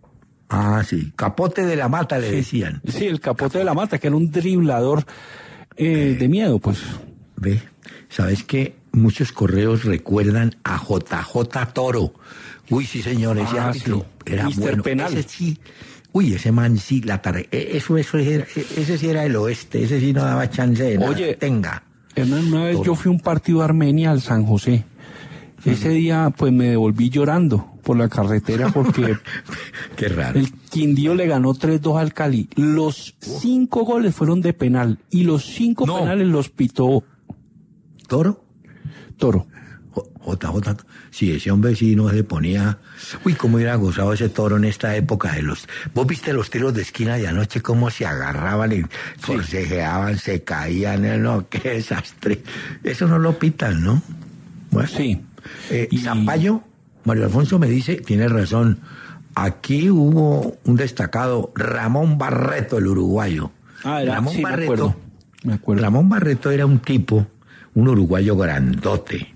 Ah, sí. Capote de la Mata le sí. decían. Sí, el Capote de la Mata, que era un driblador eh, eh, de miedo, pues. Ve, ¿sabes qué? Muchos correos recuerdan a J J Toro. Uy, sí, señor, ese ah, árbitro sí. era mister bueno. Penal. Ese sí... Uy, ese man sí, la tarde, eso, eso era, ese sí era el oeste, ese sí no daba chance de nada. Oye, tenga. Hernán, una vez yo fui a un partido de Armenia al San José. Ese uh-huh. día, pues, me devolví llorando por la carretera porque... Qué raro. El Quindío le ganó tres dos al Cali. Los cinco goles fueron de penal y los cinco no. penales los pitó... ¿Toro? Toro. J J, sí, ese hombre sí no se ponía... Uy, cómo hubiera gozado ese Toro en esta época de los... ¿Vos viste los tiros de esquina de anoche cómo se agarraban y forcejeaban, sí. se caían? No, qué desastre. Eso no lo pitan, ¿no? Bueno, sí. Eh, y Zapallo, Mario Alfonso me dice, tiene razón, aquí hubo un destacado, Ramón Barreto, el uruguayo. Ah, era, Ramón sí, Barreto, me acuerdo, me acuerdo. Ramón Barreto era un tipo, un uruguayo grandote,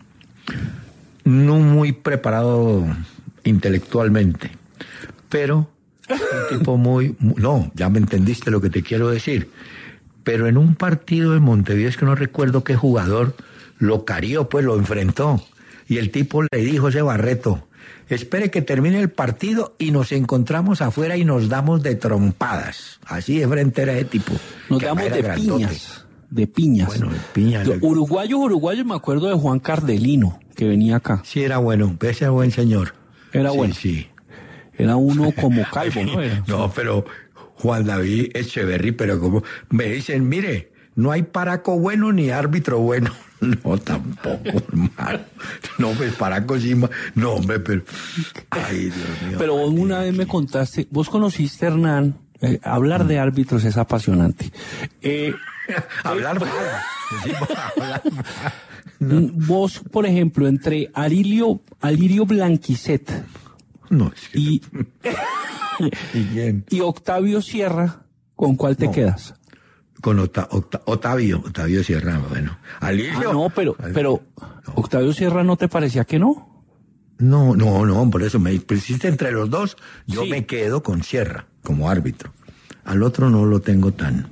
no muy preparado intelectualmente, pero un tipo muy, muy... No, ya me entendiste lo que te quiero decir. Pero en un partido de Montevideo, es que no recuerdo qué jugador lo carió, pues lo enfrentó. Y el tipo le dijo a ese Barreto, espere que termine el partido y nos encontramos afuera y nos damos de trompadas. Así de frente era ese tipo. Nos damos de grandote. piñas. De piñas. Bueno, de piñas. De uruguayo, uruguayo, me acuerdo de Juan Cardelino, que venía acá. Sí, era bueno, ese era buen señor. Era sí, bueno. Sí, era uno como calvo, ¿no? Era, no, pero Juan David Echeverry, pero como me dicen, mire, no hay paraco bueno ni árbitro bueno. No, tampoco, hermano. No, pues paraco sí, no, hombre, pero... Ay, Dios mío. Pero vos una vez me contaste, vos conociste a Hernán, eh, hablar de árbitros es apasionante. Eh... hablar mal. Sí, hablar mal. No. Vos, por ejemplo, entre Arilio, Alirio Blanquicet no, es que... y, ¿Y, quién? y Octavio Sierra, ¿con cuál te no. quedas? Con Ota, Ota, Otavio, Otavio Sierra, bueno. Alirio. Ah, no, pero, pero, no. ¿Octavio Sierra no te parecía que no? No, no, no, por eso me pusiste entre los dos, yo sí. me quedo con Sierra como árbitro. Al otro no lo tengo tan...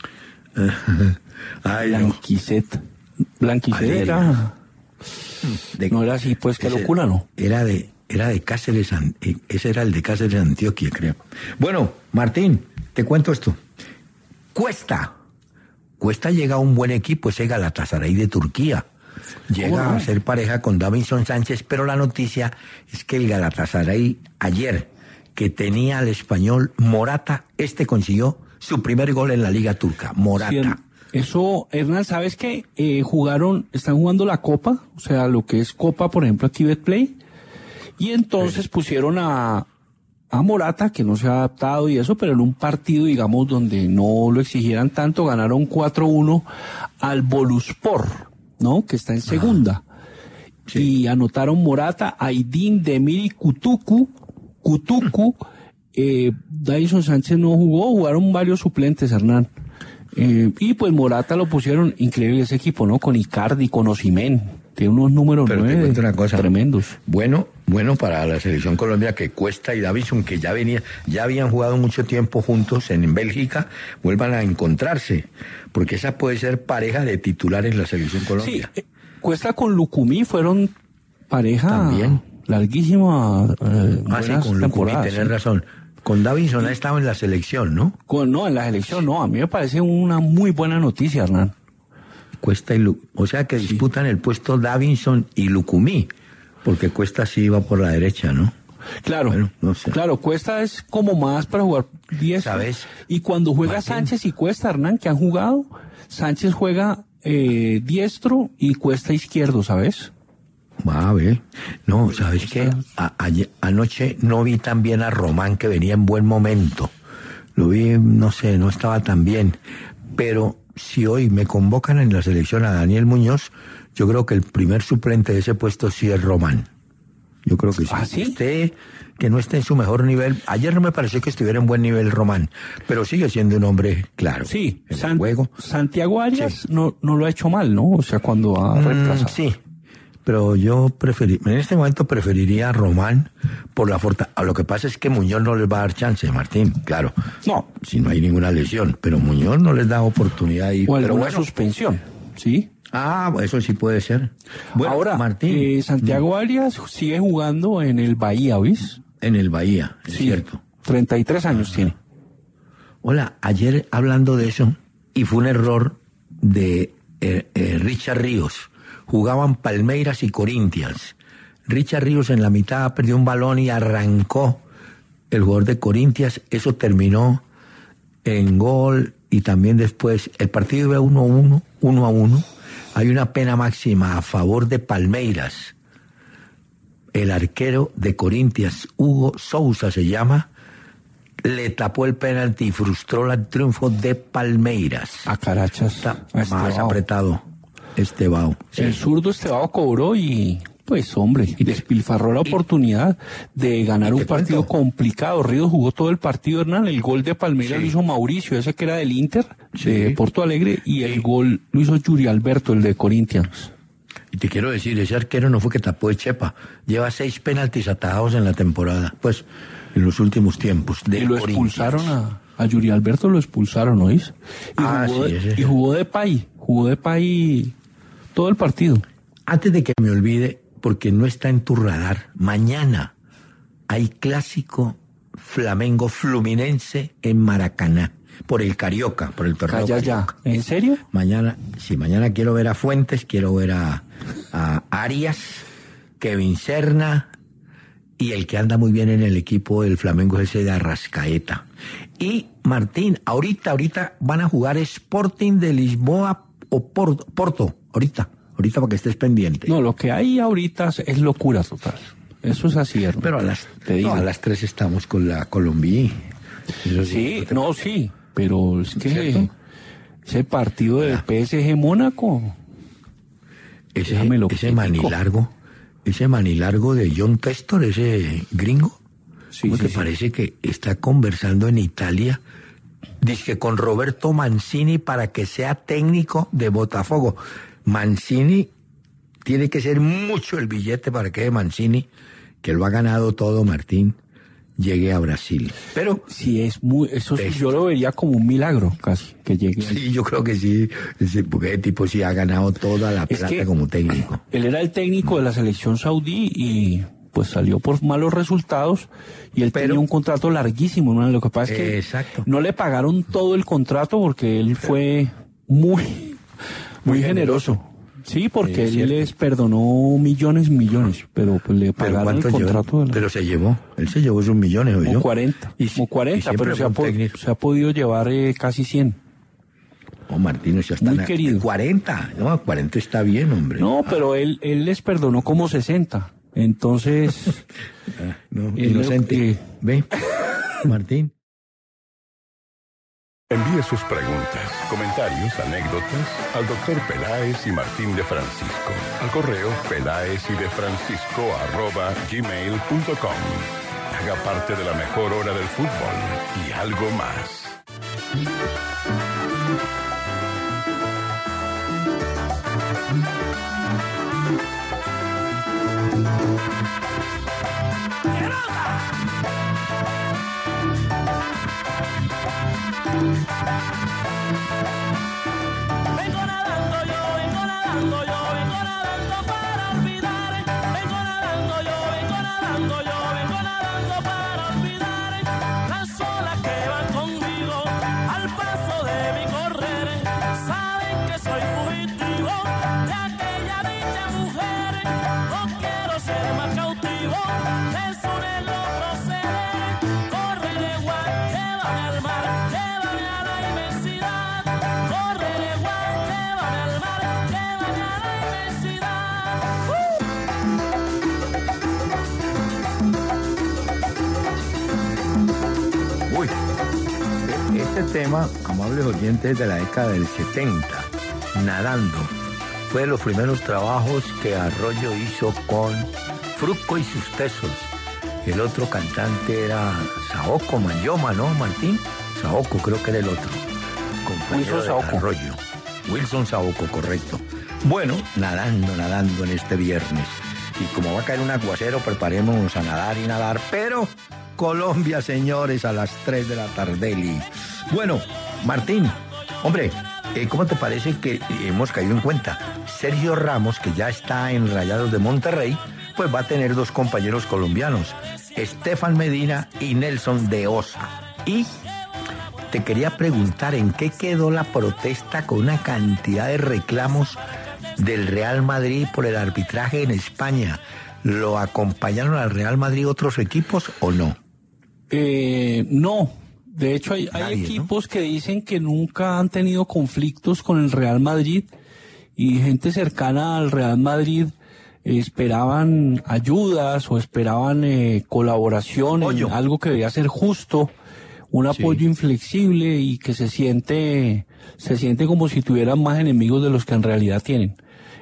Ay, Blanquicet. Blanquicet era... De, no era así, pues, qué ese, locura, ¿no? Era de, era de Cáceres, ese era el de Cáceres, Antioquia, creo. Bueno, Martín, te cuento esto. Cuesta. Cuesta llega a un buen equipo, ese Galatasaray de Turquía. Llega oh, a ser pareja con Davinson Sánchez, pero la noticia es que el Galatasaray ayer, que tenía al español Morata, este consiguió su primer gol en la Liga Turca. Morata. Sí, Eso, Hernán, ¿sabes qué? Eh, jugaron, están jugando la Copa, o sea, lo que es Copa, por ejemplo, aquí Betplay, y entonces pusieron a, a Morata, que no se ha adaptado y eso, pero en un partido, digamos, donde no lo exigieran tanto, ganaron cuatro uno al Boluspor, ¿no? Que está en segunda. Ah, sí. Y anotaron Morata, Aydin, Demir y Kutuku, Kutuku, eh, Davinson Sánchez no jugó, jugaron varios suplentes, Hernán. Eh, y pues Morata lo pusieron, increíble ese equipo, ¿no? Con Icardi, con Osimhen. Tiene unos números Pero nueve, te cuento una cosa, tremendos. Bueno, bueno para la selección Colombia que Cuesta y Davinson, que ya venía, ya habían jugado mucho tiempo juntos en Bélgica, vuelvan a encontrarse, porque esa puede ser pareja de titulares en la selección Colombia. Sí, eh, Cuesta con Lucumí fueron pareja también larguísima. Eh, ah, sí, con Lucumí, tenés sí. razón. Con Davinson sí. ha estado en la selección, ¿no? Con, no, en la selección no, a mí me parece una muy buena noticia, Hernán. Cuesta y Lu, o sea que sí. disputan el puesto Davinson y Lucumí, porque Cuesta sí iba por la derecha, ¿no? Claro, bueno, no sé. Claro, Cuesta es como más para jugar diez. ¿Sabes? Y cuando juega Martín. Sánchez y Cuesta, Hernán, que han jugado, Sánchez juega eh, diestro y Cuesta izquierdo, ¿sabes? Va a ver. No, ¿sabes qué? A, a, anoche no vi tan bien a Román, que venía en buen momento. Lo vi, no sé, no estaba tan bien, pero si hoy me convocan en la selección a Daniel Muñoz, yo creo que el primer suplente de ese puesto sí es Román. Yo creo que sí. ¿Ah, sí? Esté, que no esté en su mejor nivel. Ayer no me pareció que estuviera en buen nivel Román, pero sigue siendo un hombre claro. Sí, en San, el juego. Santiago Arias sí. no, no lo ha hecho mal, ¿no? O sea, cuando ha reemplazado. Mm, sí, pero yo preferí, en este momento preferiría a Román por la fortaleza. Lo que pasa es que Muñoz no les va a dar chance, Martín, claro. No. Si no hay ninguna lesión, pero Muñoz no les da oportunidad. Y, o pero una bueno, suspensión, ¿sí? Ah, eso sí puede ser. Bueno, ahora, Martín, eh, Santiago Arias sigue jugando en el Bahía, ¿oís? En el Bahía, es sí, cierto. treinta y tres años tiene. Hola, ayer hablando de eso, y fue un error de eh, eh, Richard Ríos. Jugaban Palmeiras y Corinthians. Richard Ríos en la mitad perdió un balón y arrancó el jugador de Corinthians. Eso terminó en gol y también después el partido iba uno a uno, uno a uno. Hay una pena máxima a favor de Palmeiras. El arquero de Corinthians, Hugo Sousa se llama, le tapó el penalti y frustró el triunfo de Palmeiras. A carachas. Está más apretado. Estebao. Sí. El zurdo Estebao cobró y, pues, hombre, y despilfarró la oportunidad de ganar un partido cuento? complicado. Ríos jugó todo el partido, Hernán. El gol de Palmeiras sí. lo hizo Mauricio, ese que era del Inter, sí. de Porto Alegre, y el gol lo hizo Yuri Alberto, el de Corinthians. Y te quiero decir, ese arquero no fue que tapó de chepa. Lleva seis penaltis atajados en la temporada, pues, en los últimos tiempos. De y lo expulsaron a, a Yuri Alberto, lo expulsaron, ¿oís? Y ah, jugó sí, de, ese. Y jugó de pay, jugó de pay todo el partido. Antes de que me olvide, porque no está en tu radar, mañana hay clásico Flamengo Fluminense en Maracaná, por el Carioca, por el torneo Calla Carioca. Ya. ¿En serio? Mañana, sí, mañana quiero ver a Fuentes, quiero ver a, a Arias, Kevin Serna, y el que anda muy bien en el equipo del Flamengo es ese de Arrascaeta. Y Martín, ahorita, ahorita van a jugar Sporting de Lisboa o Porto, Porto, ahorita, ahorita para que estés pendiente. No, lo que hay ahorita es locura total. Eso es así, hermano. Pero a las, no, a las tres estamos con la Colombia. Sí, sí no, no, sí, pero es que ¿cierto? Ese partido de P S G Mónaco, ese, ese manilargo, ese manilargo de John Testor, ese gringo, sí, ¿cómo sí, te sí. parece que está conversando en Italia? Dice que con Roberto Mancini para que sea técnico de Botafogo. Mancini tiene que ser mucho el billete para que de Mancini, que lo ha ganado todo, Martín, llegue a Brasil. Pero sí, es muy, eso sí, yo lo vería como un milagro casi que llegue. Sí, yo creo que sí, porque el tipo sí ha ganado toda la plata es que como técnico. Él era el técnico de la selección saudí y pues salió por malos resultados y él Pero, tenía un contrato larguísimo, ¿no? Lo que pasa es que exacto. no le pagaron todo el contrato porque él fue muy, muy, muy generoso. generoso. Sí, porque él les perdonó millones, millones, pero pues le pagaron el contrato. De la... Pero se llevó, él se llevó esos millones, como cuarenta, y, como cuarenta, pero se ha, po se ha podido llevar eh, casi cien. Oh, Martín, ya está Muy querido. cuarenta, no, cuarenta está bien, hombre. No, pero él, él les perdonó como sesenta. Entonces... Ah, no, él inocente. lo que- Ve, Martín. Envíe sus preguntas, comentarios, anécdotas al doctor Peláez y Martín de Francisco al correo peláez y de Francisco arroba gmail punto com. Haga parte de la mejor hora del fútbol y algo más. Vengo nadando yo, vengo nadando yo, vengo nadando para olvidar. Vengo nadando yo, vengo nadando yo, vengo nadando para olvidar. Las olas que van conmigo al paso de mi correr. Saben que soy fugitivo de aquella dicha mujer. No quiero ser más cautivo de su negro proceder. Corre de igual, llévame al mar, llévame a la inmensidad. Corre de igual, llévame al mar, llévame a la inmensidad. Uy, este tema, amables oyentes, de la década del setenta, Nadando, fue de los primeros trabajos que Arroyo hizo con Fruco y sus Tesos. El otro cantante era Saoko Mayoma, ¿no, Martín? Saoko creo que era el otro. Compañero Wilson de Saoko. Arroyo. Wilson Saoko, correcto. Bueno, nadando, nadando en este viernes. Y como va a caer un aguacero, preparémonos a nadar y nadar. Pero Colombia, señores, a las tres de la tarde. Bueno, Martín, hombre, eh, ¿cómo te parece que hemos caído en cuenta? Sergio Ramos, que ya está en Rayados de Monterrey, pues va a tener dos compañeros colombianos, Estefan Medina y Nelson de Osa. Y te quería preguntar, ¿en qué quedó la protesta con una cantidad de reclamos del Real Madrid por el arbitraje en España? ¿Lo acompañaron al Real Madrid otros equipos o no? Eh, no, de hecho hay, hay Nadie, equipos que dicen que nunca han tenido conflictos con el Real Madrid y gente cercana al Real Madrid eh, esperaban ayudas o esperaban eh, colaboración Apoyo. en algo que debía ser justo, un apoyo inflexible y que se siente, se siente como si tuvieran más enemigos de los que en realidad tienen.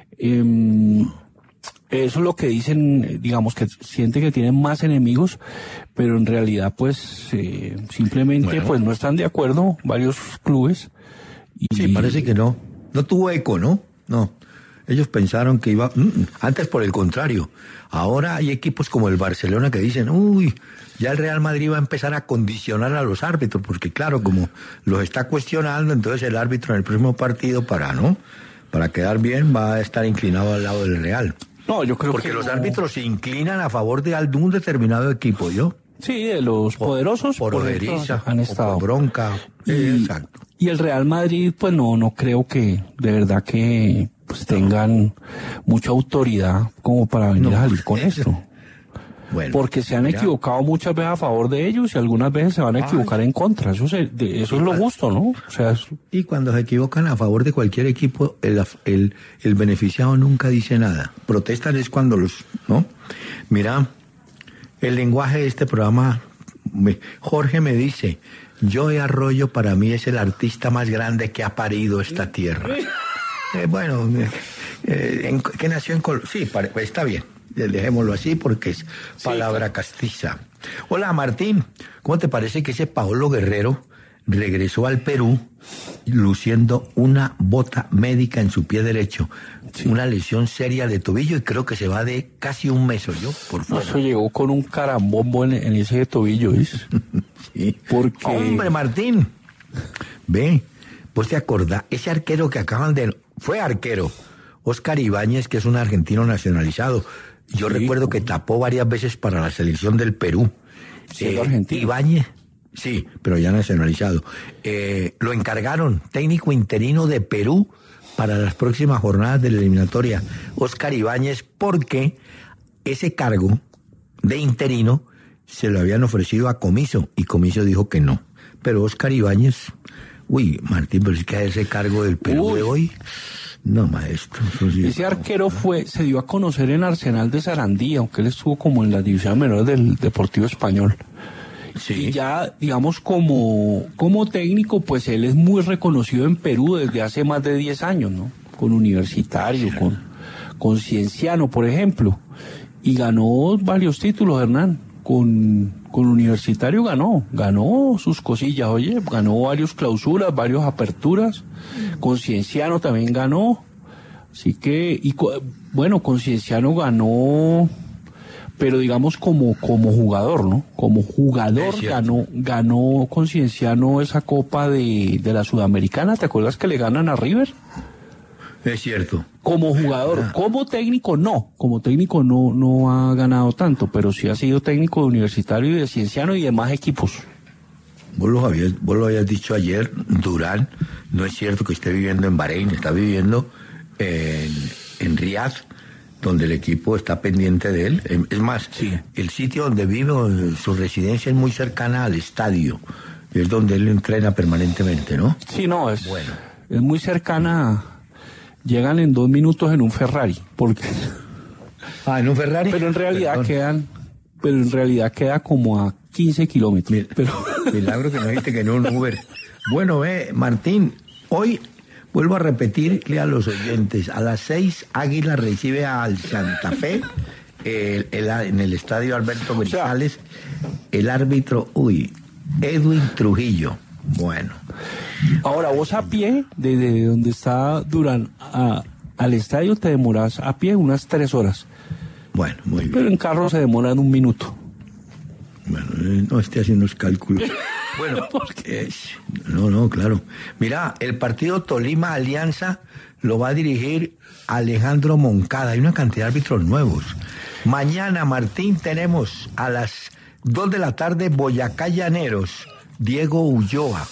Em, Eso es lo que dicen, eh, digamos, que siente que tienen más enemigos, pero en realidad, pues, eh, simplemente, Bueno. pues, no están de acuerdo varios clubes. Y, Sí, parece que no. No tuvo eco, ¿no? No. Ellos pensaron que iba... Mm, antes, por el contrario. Ahora hay equipos como el Barcelona que dicen, uy, ya el Real Madrid va a empezar a condicionar a los árbitros, porque claro, como los está cuestionando, entonces el árbitro en el próximo partido, para, ¿no? Para quedar bien, va a estar inclinado al lado del Real. No, yo creo Porque que los no. árbitros se inclinan a favor de algún determinado equipo, ¿yo? Sí, de los poderosos, Por por ojeriza, ejemplo, han o estado. por bronca. Eh, Y, exacto. y el Real Madrid, pues no, no creo que de verdad que pues tengan mucha autoridad como para venir No. a salir con esto. Bueno, Porque se han mira. equivocado muchas veces a favor de ellos y algunas veces se van a equivocar en contra. Eso, se- de- eso es lo justo, ¿no? O sea, es- Y cuando se equivocan a favor de cualquier equipo, el, el, el beneficiado nunca dice nada. Protestan es cuando los... ¿no? Mira, el lenguaje de este programa, me- Jorge me dice, Joe Arroyo para mí es el artista más grande que ha parido esta tierra. Eh, bueno, eh, en- que nació en Colombia. Sí, pare- está bien. Dejémoslo así porque es palabra castiza. Hola Martín, ¿cómo te parece que ese Paolo Guerrero regresó al Perú luciendo una bota médica en su pie derecho? Una lesión seria de tobillo y creo que se va de casi un mes, yo por no, fuera. eso llegó con un carambombo en, en ese tobillo, ¿ves? Sí. Porque... Hombre, Martín, ve, vos te acordás, ese arquero que acaban de... Fue arquero, Oscar Ibáñez, que es un argentino nacionalizado. Yo Sí. recuerdo que tapó varias veces para la selección del Perú. Siendo argentino. Ibáñez, sí, pero ya nacionalizado. Eh, lo encargaron, técnico interino de Perú para las próximas jornadas de la eliminatoria, Oscar Ibáñez, porque ese cargo de interino se lo habían ofrecido a Comiso y Comiso dijo que no. Pero Oscar Ibáñez, Uy, Martín, pero es que a ese cargo del Perú Uy. de hoy... No, maestro. Eso sí Ese es- arquero fue, se dio a conocer en Arsenal de Sarandí, aunque él estuvo como en las divisiones menores del Deportivo Español. Sí. Y ya, digamos, como, como técnico, pues él es muy reconocido en Perú desde hace más de diez años, ¿no? Con Universitario, con, con Cienciano, por ejemplo. Y ganó varios títulos, Hernán. Con, con Universitario ganó, ganó sus cosillas, oye, ganó varios clausuras, varios aperturas. Con Cienciano también ganó. Así que, y co- bueno, con Cienciano ganó, pero digamos como, como jugador, ¿no? Como jugador Es cierto. ganó, ganó con Cienciano esa Copa de, de la Sudamericana, ¿te acuerdas que le ganan a River? Es cierto. Como jugador, Ah. como técnico no, como técnico no, no ha ganado tanto, pero sí ha sido técnico de Universitario y de Cienciano y demás equipos. Vos lo habías, vos lo habías dicho ayer, Durán, no es cierto que esté viviendo en Bahrein, está viviendo en, en Riad, donde el equipo está pendiente de él. Es más, Sí. el sitio donde vive, su residencia es muy cercana al estadio, es donde él entrena permanentemente, ¿no? Sí, no, es, Bueno. es muy cercana, llegan en dos minutos en un Ferrari, porque... Ah, en un Ferrari. Pero en realidad Perdón. quedan, pero en realidad queda como a quince kilómetros. Mira, Pero milagro que no dijiste que no un Uber. Bueno, eh, Martín, hoy vuelvo a repetirle a los oyentes, a las seis Águila recibe al Santa Fe el- el- en el estadio Alberto Grisales, el árbitro, uy, Edwin Trujillo. Bueno, ahora vos a pie, desde donde está Durán a- al estadio te demoras a pie unas tres horas. bueno, muy bien. Pero en carro se demoran un minuto. Bueno, eh, no esté haciendo los cálculos. Bueno, eh, no, no, claro. Mira, el partido Tolima Alianza lo va a dirigir Alejandro Moncada. Hay una cantidad de árbitros nuevos. Mañana, Martín, tenemos a las dos de la tarde Boyacá Llaneros, Diego Ulloa.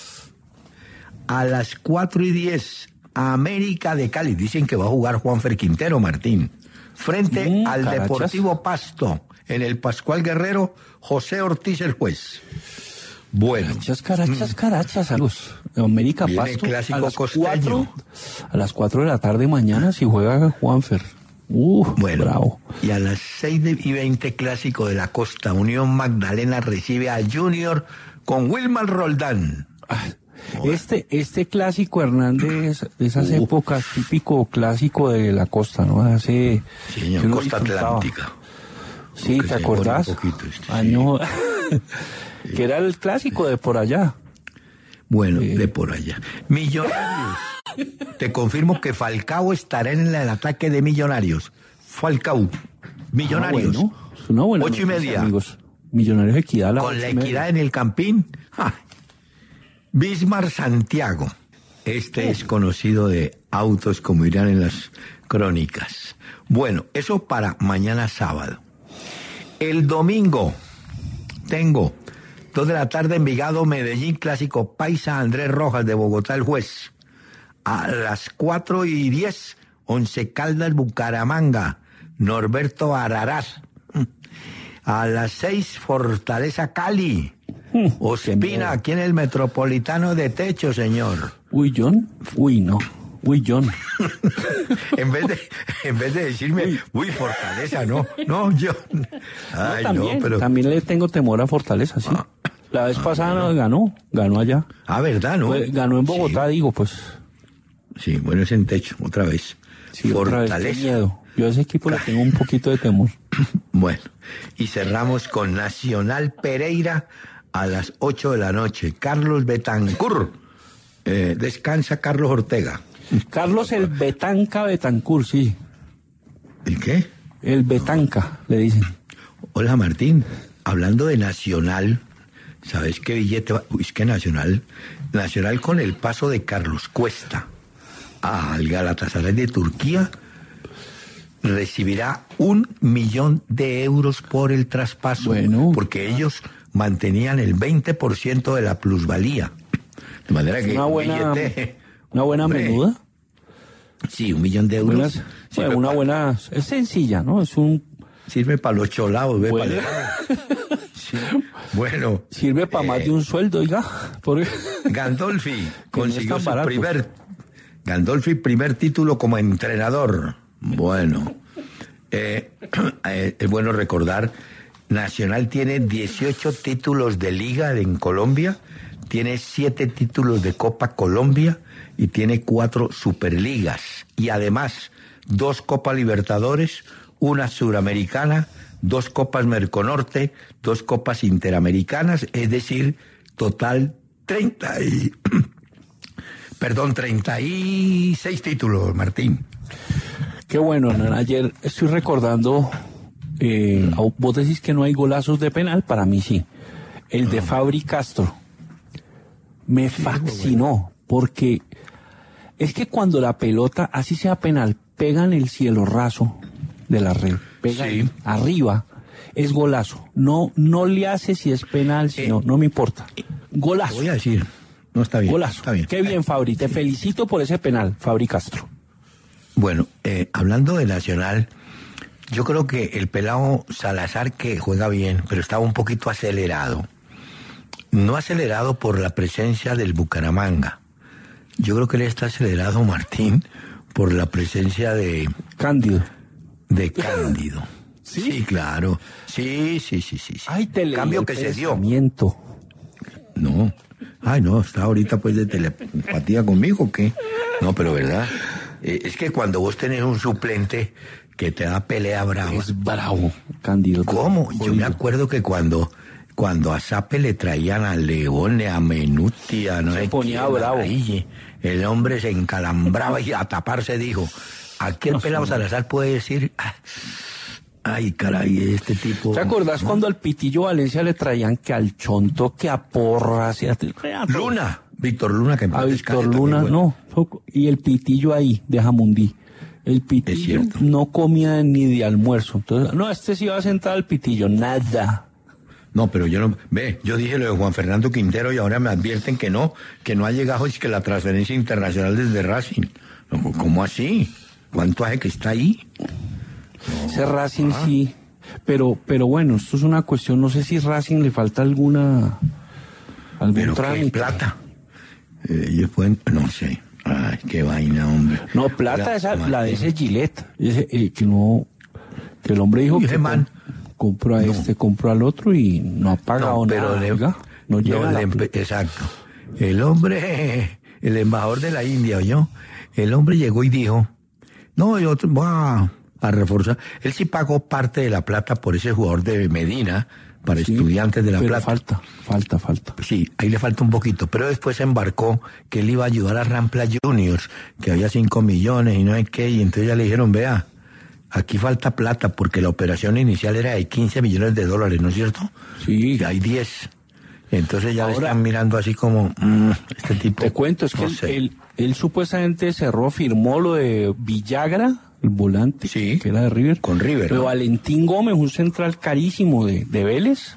A las cuatro y diez, América de Cali. Dicen que va a jugar Juanfer Quintero, Martín. Frente Mm, al carachas. Deportivo Pasto, en el Pascual Guerrero, José Ortiz el juez. Bueno, Carachas, carachas, carachas, a los América Viene Pasto. clásico a las costeño. cuatro, a las cuatro de la tarde mañana si juega Juanfer. Uh, bueno. bravo. Y a las seis y veinte, clásico de la costa, Unión Magdalena recibe a Junior con Wilmar Roldán. Este, este clásico Hernández de esas Uh. épocas, típico clásico de la costa, ¿no? Hace Sí, señor, que uno costa disfrutaba. atlántica. Sí, Que ¿te se acordás? demora un poquito, este, sí. Año que era el clásico de por allá. Bueno, de por allá. Millonarios. Te confirmo que Falcao estará en el ataque de Millonarios. Falcao. Millonarios. Ah, bueno, es una buena Ocho y noticia, media. amigos. Millonarios de Equidad. a las Con ocho la y media. equidad en el Campín. ¡Ja! Bismar Santiago. Este es conocido de autos, como dirán en las crónicas. Bueno, eso para mañana sábado. El domingo tengo dos de la tarde Envigado, Medellín, clásico Paisa, Andrés Rojas de Bogotá, el juez. A las cuatro y diez, Once Caldas, Bucaramanga, Norberto Araraz. A las seis, Fortaleza Cali. Ospina, aquí en el Metropolitano de Techo, señor. Uy, John. Uy, no. Uy, John. En vez de, en vez de decirme, uy, Fortaleza, no, no, yo. Ay, No, no, también, pero. también le tengo temor a Fortaleza, sí. La vez pasada no ganó, ganó allá. Ah, ¿verdad, no? Fue- ganó en Bogotá, digo, pues. Sí, bueno, es en Techo, otra vez. Sí, otra vez, qué Fortaleza. miedo. Yo a ese equipo le tengo un poquito de temor. Bueno, y cerramos con Nacional Pereira a las ocho de la noche. Carlos Betancur. Eh, descansa Carlos Ortega. Carlos el Betanca Betancur, sí. ¿El qué? El Betanca, le dicen. Hola, Martín. Hablando de Nacional, ¿sabes qué billete va? Uy, es que Nacional. Nacional con el paso de Carlos Cuesta al Galatasaray de Turquía recibirá un millón de euros por el traspaso. Bueno. Porque ellos mantenían el veinte por ciento de la plusvalía. De manera que Una un buena, billete... una buena Hombre, menuda. Sí, un millón de euros. Buenas- Sí, bueno, pero una pa- buena, es sencilla, ¿no? Es un, Sirve para los cholados, ve, Bueno. para sí. Bueno. Sirve para eh, más de un sueldo, oiga. Por... Gandolfi no es consiguió tan su barato. primer Gandolfi primer título como entrenador. Bueno, eh, eh, es bueno recordar, Nacional tiene dieciocho títulos de liga en Colombia, tiene siete títulos de Copa Colombia y tiene cuatro Superligas. Y además, dos Copa Libertadores, una Suramericana, dos Copas Merconorte, dos Copas Interamericanas, es decir, total treinta y... Perdón, treinta y seis títulos, Martín. Qué bueno, Hernán. Ayer estoy recordando, eh, vos decís que no hay golazos de penal, para mí sí. El de Fabri Castro me fascinó, porque es que cuando la pelota, así sea penal, pega en el cielo raso de la red, pega Sí. arriba, es golazo. No, no le hace si es penal, si Eh, no, no me importa. Te Golazo. voy a decir, no está bien. Golazo. Está bien. Qué bien, Fabri. Te felicito por ese penal, Fabri Castro. Bueno, eh, hablando de Nacional, yo creo que el pelado Salazar, que juega bien, pero estaba un poquito acelerado. No acelerado por la presencia del Bucaramanga. Yo creo que él está acelerado, Martín, por la presencia de, Cándido. de Cándido. ¿Sí? Sí, claro. Sí, sí, sí, sí. sí. Ay, te leí Cambio el que se dio. pensamiento. No. Ay, no, está ahorita pues de telepatía conmigo, ¿o qué? No, pero verdad. Eh, es que cuando vos tenés un suplente que te da pelea brava. Es bravo, Cándido. ¿Cómo? Yo Jodido. me acuerdo que cuando, cuando a Zape le traían a Leone, a Menuti, a no Se sé ponía quién, bravo. ahí, el hombre se encalambraba y a taparse dijo, aquí el No, pelado sí. Salazar puede decir, "Ah, ay, caray, este tipo... ¿Te acordás cuando al Pitillo Valencia le traían que al Chonto, que a Porras, y a, Luna, Víctor Luna, que en a paz Víctor descanse Luna? también, No, poco. Y el Pitillo ahí, de Jamundí. El Pitillo cierto. no comía ni de almuerzo. Entonces, no, este sí iba a sentar al Pitillo, nada. No, pero yo no... Ve, yo dije lo de Juan Fernando Quintero y ahora me advierten que no, que no ha llegado, es que la transferencia internacional desde Racing. No, ¿cómo así? ¿Cuánto hace que está ahí? Ese Racing sí. Pero, pero bueno, esto es una cuestión, no sé si Racing le falta alguna... algún Pero qué trámite. plata. Eh, ellos pueden... No sé. Ay, qué vaina, hombre. No, plata Oiga, esa, Martín. la de ese Gillette, ese, eh, que no, que el hombre dijo Uy, que ese man. com- compró a este, compró al otro y no ha pagado No, pero nada. le- oiga, no llega no, la le empe- plata. exacto. El hombre, el embajador de la India, ¿oyó? El hombre llegó y dijo, no, yo te- voy a, a reforzar. Él sí pagó parte de la plata por ese jugador de Medina, para Sí, estudiantes de La pero Plata. falta, falta, falta. Sí, ahí le falta un poquito, pero después se embarcó que él iba a ayudar a Rampla Juniors, que había cinco millones y no hay qué, y entonces ya le dijeron, vea, aquí falta plata, porque la operación inicial era de quince millones de dólares, ¿no es cierto? Sí. Y hay diez. Entonces ya le Ahora- están mirando así como, mm, este tipo... Te cuento, es que no él, sé. él, él supuestamente cerró, firmó lo de Villagra, el volante, Sí, que era de River. con River, Pero ¿no? Valentín Gómez, un central carísimo de, de Vélez.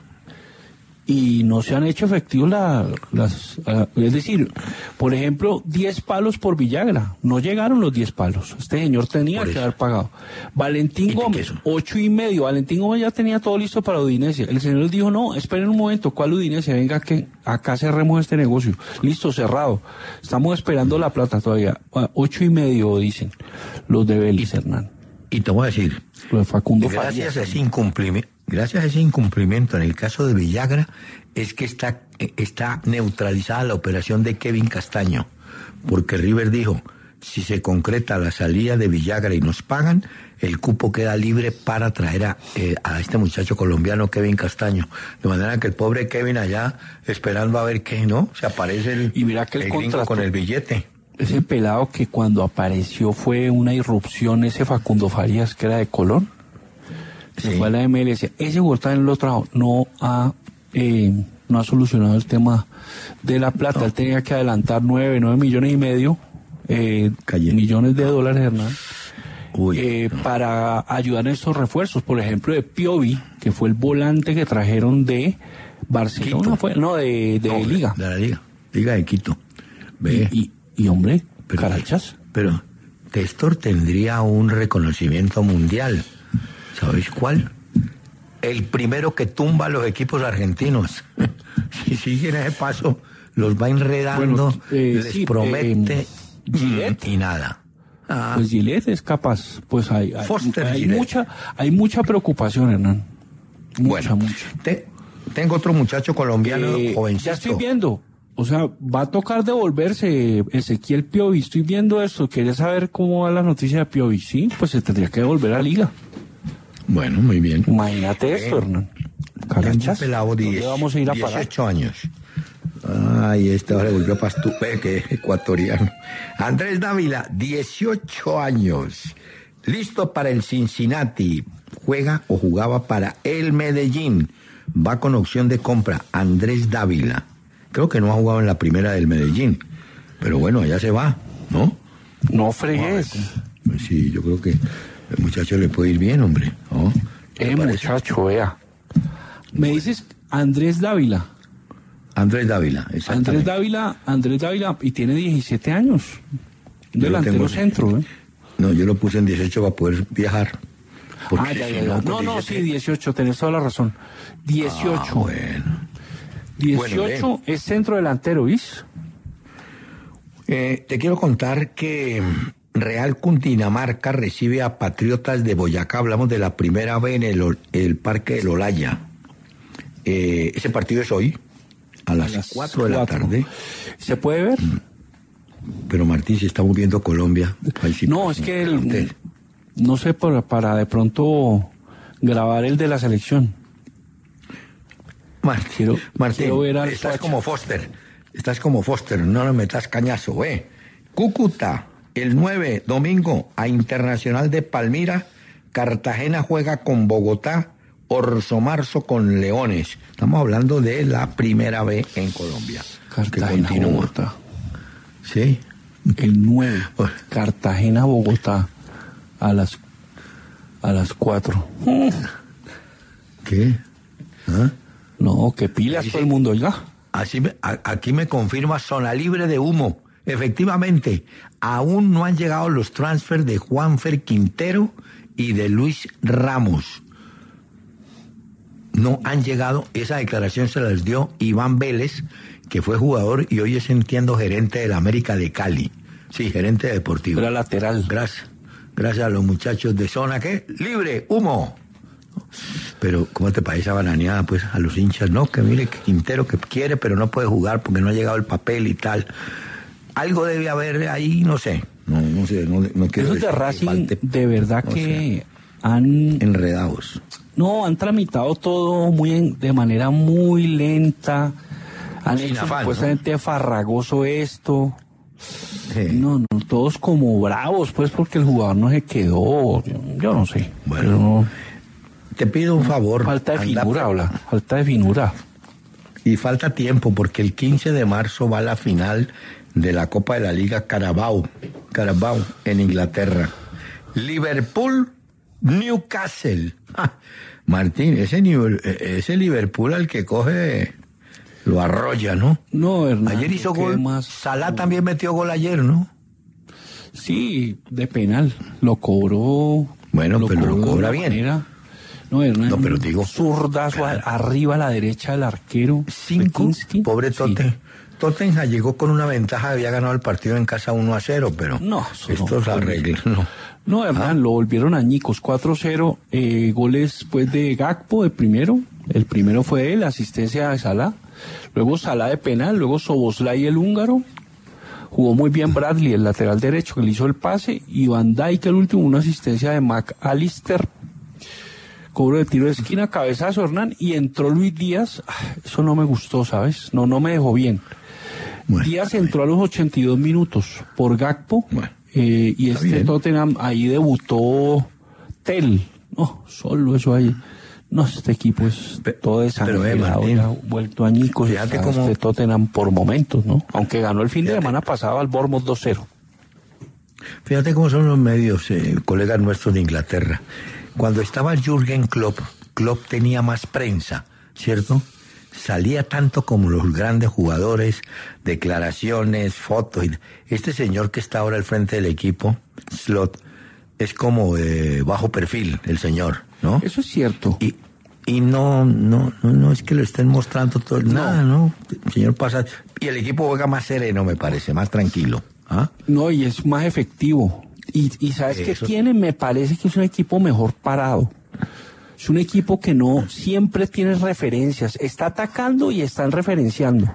Y no se han hecho efectivos la, las... ah, es decir, por ejemplo, diez palos por Villagra. No llegaron los diez palos. Este señor tenía Por que eso. haber pagado. Valentín ¿Y de Gómez, qué eso? ocho y medio. Valentín Gómez ya tenía todo listo para Udinese. El señor dijo, no, esperen un momento, ¿cuál Udinese? Venga, que acá cerremos este negocio. Listo, cerrado. Estamos esperando la plata todavía. Ah, Ocho y medio, dicen los de Vélez, Hernán. Y te voy a decir, Lo de Facundo gracias Farías. a ese incumplimiento, gracias a ese incumplimiento en el caso de Villagra, es que está, eh, está neutralizada la operación de Kevin Castaño, porque River dijo, si se concreta la salida de Villagra y nos pagan, el cupo queda libre para traer a, eh, a este muchacho colombiano Kevin Castaño, de manera que el pobre Kevin allá esperando a ver qué, ¿no? Se aparece el, Y mira que el el gringo contrato- con el billete. Ese pelado que cuando apareció fue una irrupción, ese Facundo Farías, que era de Colón, que Sí. fue a la M L S. Ese jugador también lo trajo, no ha, eh, no ha solucionado el tema de la plata. No. Él tenía que adelantar nueve, nueve millones y medio, eh, Calle. millones de dólares, Hernán, Uy, eh, no. para ayudar en estos refuerzos. Por ejemplo, de Piovi, que fue el volante que trajeron de Barcelona, Quito. fue, no, de, de No, Liga. De la Liga, Liga de Quito. Ve. Y, y, y, hombre, Pero- carachas. Pero Testor tendría un reconocimiento mundial. ¿Sabéis cuál? el primero que tumba a los equipos argentinos. Si siguen ese paso, los va enredando, Bueno, eh, les sí, promete eh, Gillette. y nada. Ah, Pues Gillette es capaz, pues hay, hay, Foster hay Gillette. mucha, hay mucha preocupación, Hernán. Mucha, bueno, mucha. te- tengo otro muchacho colombiano, Eh, jovencito. ya estoy viendo, o sea, va a tocar devolverse Ezequiel Piovi, estoy viendo esto, quería saber cómo va la noticia de Piovi, sí, pues se tendría que devolver a Liga. Bueno, muy bien. Imagínate esto, Hernán. Carachas, Pelado, ¿dónde diez, vamos a ir a parar? dieciocho años. Ay, este ahora volvió a Pastupe, que es ecuatoriano. Andrés Dávila, dieciocho años. Listo para el Cincinnati. Juega o jugaba para el Medellín. Va con opción de compra. Andrés Dávila. Creo que no ha jugado en la primera del Medellín. Pero bueno, allá se va, ¿no? No fregues. Pues sí, yo creo que el muchacho le puede ir bien, hombre. ¿No? ¿Qué Eh, le parece? muchacho, vea. Me dices Andrés Dávila. Andrés Dávila, exactamente. Andrés Dávila, Andrés Dávila, y tiene diecisiete años. Yo lo Delantero tengo- centro, ¿eh? No, yo lo puse en dieciocho para poder viajar. Porque Ah, ya, si ya, ya. con No, no, diecisiete sí, dieciocho, tenés toda la razón. dieciocho. Ah, bueno. dieciocho Bueno, es centro delantero, ¿viste? Eh, te quiero contar que mm, Real Cundinamarca recibe a Patriotas de Boyacá. Hablamos de la primera vez en el, Ol- el Parque del Olaya. Eh, ese partido es hoy, a las, A las cuatro de la cuatro. tarde. ¿Se puede ver? Pero Martín, si estamos viendo Colombia. ahí sí, No, pues, es que el- usted- no sé, para, para de pronto grabar el de la selección. Martín, Quiero- Martín, quiero ver al estás Pocho. como Foster, estás como Foster, no le metas cañazo, eh. Cúcuta, el nueve, domingo, a Internacional de Palmira, Cartagena juega con Bogotá, Orso Marzo con Leones. Estamos hablando de la primera vez en Colombia. que Cartagena, continúa. Bogotá. Sí. El nueve. Uy. Cartagena, Bogotá. A las, a las cuatro. ¿Qué? ¿Ah? No, que pilas Ahí todo sí. el mundo ya. Así me- a- aquí me confirma zona libre de humo. Efectivamente, aún no han llegado los transfers de Juanfer Quintero y de Luis Ramos. No han llegado. Esa declaración se las dio Iván Vélez, que fue jugador y hoy es, entiendo, gerente del América de Cali. Sí, gerente deportivo. Era lateral. Gracias. Gracias a los muchachos de zona que libre, humo. Pero, ¿cómo te parece esa bananeada, pues, a los hinchas? No, que mire, que Quintero que quiere, pero no puede jugar porque no ha llegado el papel y tal. Algo debe haber ahí, no sé. No, no sé, no, no quiero Esos de decir que Racing, falte de verdad no que han... enredados. No, han tramitado todo muy en- de manera muy lenta. Han Sin hecho afán, supuestamente farragoso esto. Sí. No, no, todos como bravos, pues, porque el jugador no se quedó. Yo, yo no sé. Bueno, pero no- Te pido un favor. falta de anda- finura, habla. Falta de finura. Y falta tiempo porque el quince de marzo va la final de la Copa de la Liga Carabao, Carabao en Inglaterra. Liverpool, Newcastle. Ah, Martín, ese, New- eh, ese Liverpool al que coge lo arrolla, ¿no? No, Hernán. Ayer hizo ¿qué gol. más? Salah también metió gol ayer, ¿no? Sí, de penal. Lo cobró. Bueno, pero lo cobró de cobra una bien. manera- No, Hernán, No, pero digo- zurdazo a- arriba a la derecha del arquero. Cinco. Bekinski. Pobre Sí. Totten. Tottenham llegó con una ventaja, había ganado el partido en casa uno a cero, pero No, eso no esto se fue arregla, ¿no? No, Hernán, lo volvieron añicos. cuatro cero, eh, goles pues de Gakpo de primero. El primero fue él, asistencia de Salah. Luego Salah de penal, luego Soboslai el húngaro. Jugó muy bien Bradley, el lateral derecho, que le hizo el pase. Y Van Dijk, el último, una asistencia de McAllister. Cobro de tiro de esquina, cabezazo, Hernán. Y entró Luis Díaz. Ah, eso no me gustó, ¿sabes? No, no me dejó bien. Bueno, Díaz entró a los ochenta y dos minutos por Gakpo. Bueno, eh, y está este bien. Tottenham, ahí debutó Tel. No, solo eso ahí. No, este equipo es Pe- todo pero, eh, desangelado, Martín, ya vuelto añicos. fíjate está cómo- este Tottenham por momentos, ¿no? Aunque ganó el fin de Fíjate. semana pasado al Bournemouth dos cero. Fíjate cómo son los medios, eh, colegas nuestros de Inglaterra. Cuando estaba Jürgen Klopp, Klopp tenía más prensa, ¿cierto? Salía tanto como los grandes jugadores, declaraciones, fotos. y- Este señor que está ahora al frente del equipo, Slot, es como eh, bajo perfil, el señor, ¿no? Eso es cierto. Y, Y no, no, no, no es que lo estén mostrando todo, No. nada, ¿no? Señor Pasa, y el equipo juega más sereno, me parece, más tranquilo. ¿Ah? No, y es más efectivo. Y, y ¿sabes qué Eso. tiene? Me parece que es un equipo mejor parado. Es un equipo que no siempre tiene referencias. Está atacando y están referenciando.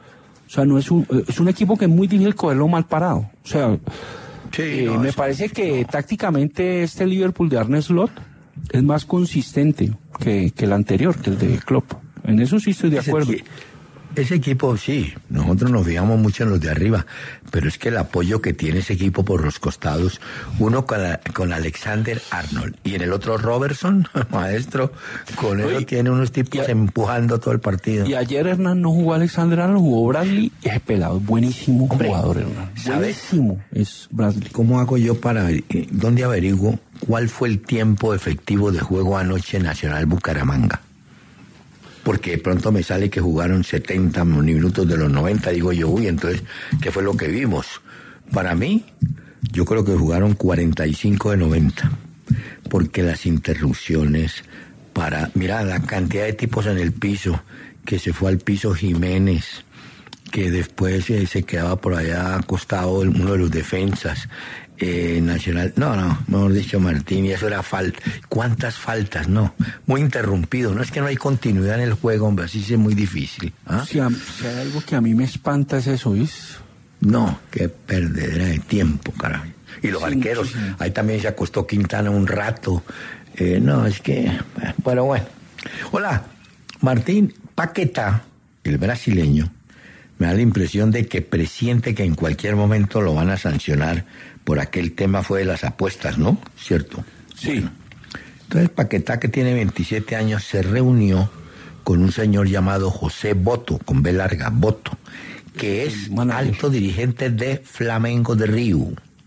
O sea, no es un, es un equipo que es muy difícil cogerlo mal parado. O sea, Sí, eh, no, me eso- parece que tácticamente este Liverpool de Arne Slot es más consistente que, que el anterior, que el de Klopp. En eso sí estoy de Ese acuerdo. equi- Ese equipo, sí, nosotros nos fijamos mucho en los de arriba, pero es que el apoyo que tiene ese equipo por los costados, uno con, la- con Alexander Arnold y en el otro Robertson, maestro, con él Oye, tiene unos tipos y a- empujando todo el partido. Y ayer Hernán no jugó Alexander Arnold, jugó Bradley. Ese pelado es buenísimo Hombre, jugador, Hernán. ¿sabes? Buenísimo es Bradley. ¿Cómo hago yo para, ver- eh, dónde averiguo cuál fue el tiempo efectivo de juego anoche en Nacional Bucaramanga? Porque de pronto me sale que jugaron setenta minutos de los noventa, digo yo, uy, entonces, ¿qué fue lo que vimos? Para mí, yo creo que jugaron cuarenta y cinco de noventa, porque las interrupciones, para, mira, la cantidad de tipos en el piso, que se fue al piso Jiménez, que después eh, se quedaba por allá acostado el- uno de los defensas, eh, Nacional, no, no, mejor dicho Martín, y eso era falta. ¿Cuántas faltas? No, muy interrumpido, no es que no hay continuidad en el juego, hombre, así es muy difícil. ¿Ah? Si, a- si hay algo que a mí me espanta es eso, ¿ves? No, qué perdedera de tiempo, caray. Y los Sí, arqueros, muchísimo. ahí también se acostó Quintana un rato. Eh, no, es que, eh, pero bueno. Hola, Martín Paquetá, el brasileño, me da la impresión de que presiente que en cualquier momento lo van a sancionar por aquel tema fue de las apuestas, ¿no? ¿Cierto? Sí. Entonces Paquetá, que tiene veintisiete años, se reunió con un señor llamado José Boto, con B larga, Boto, que es manager. alto dirigente de Flamengo de Río.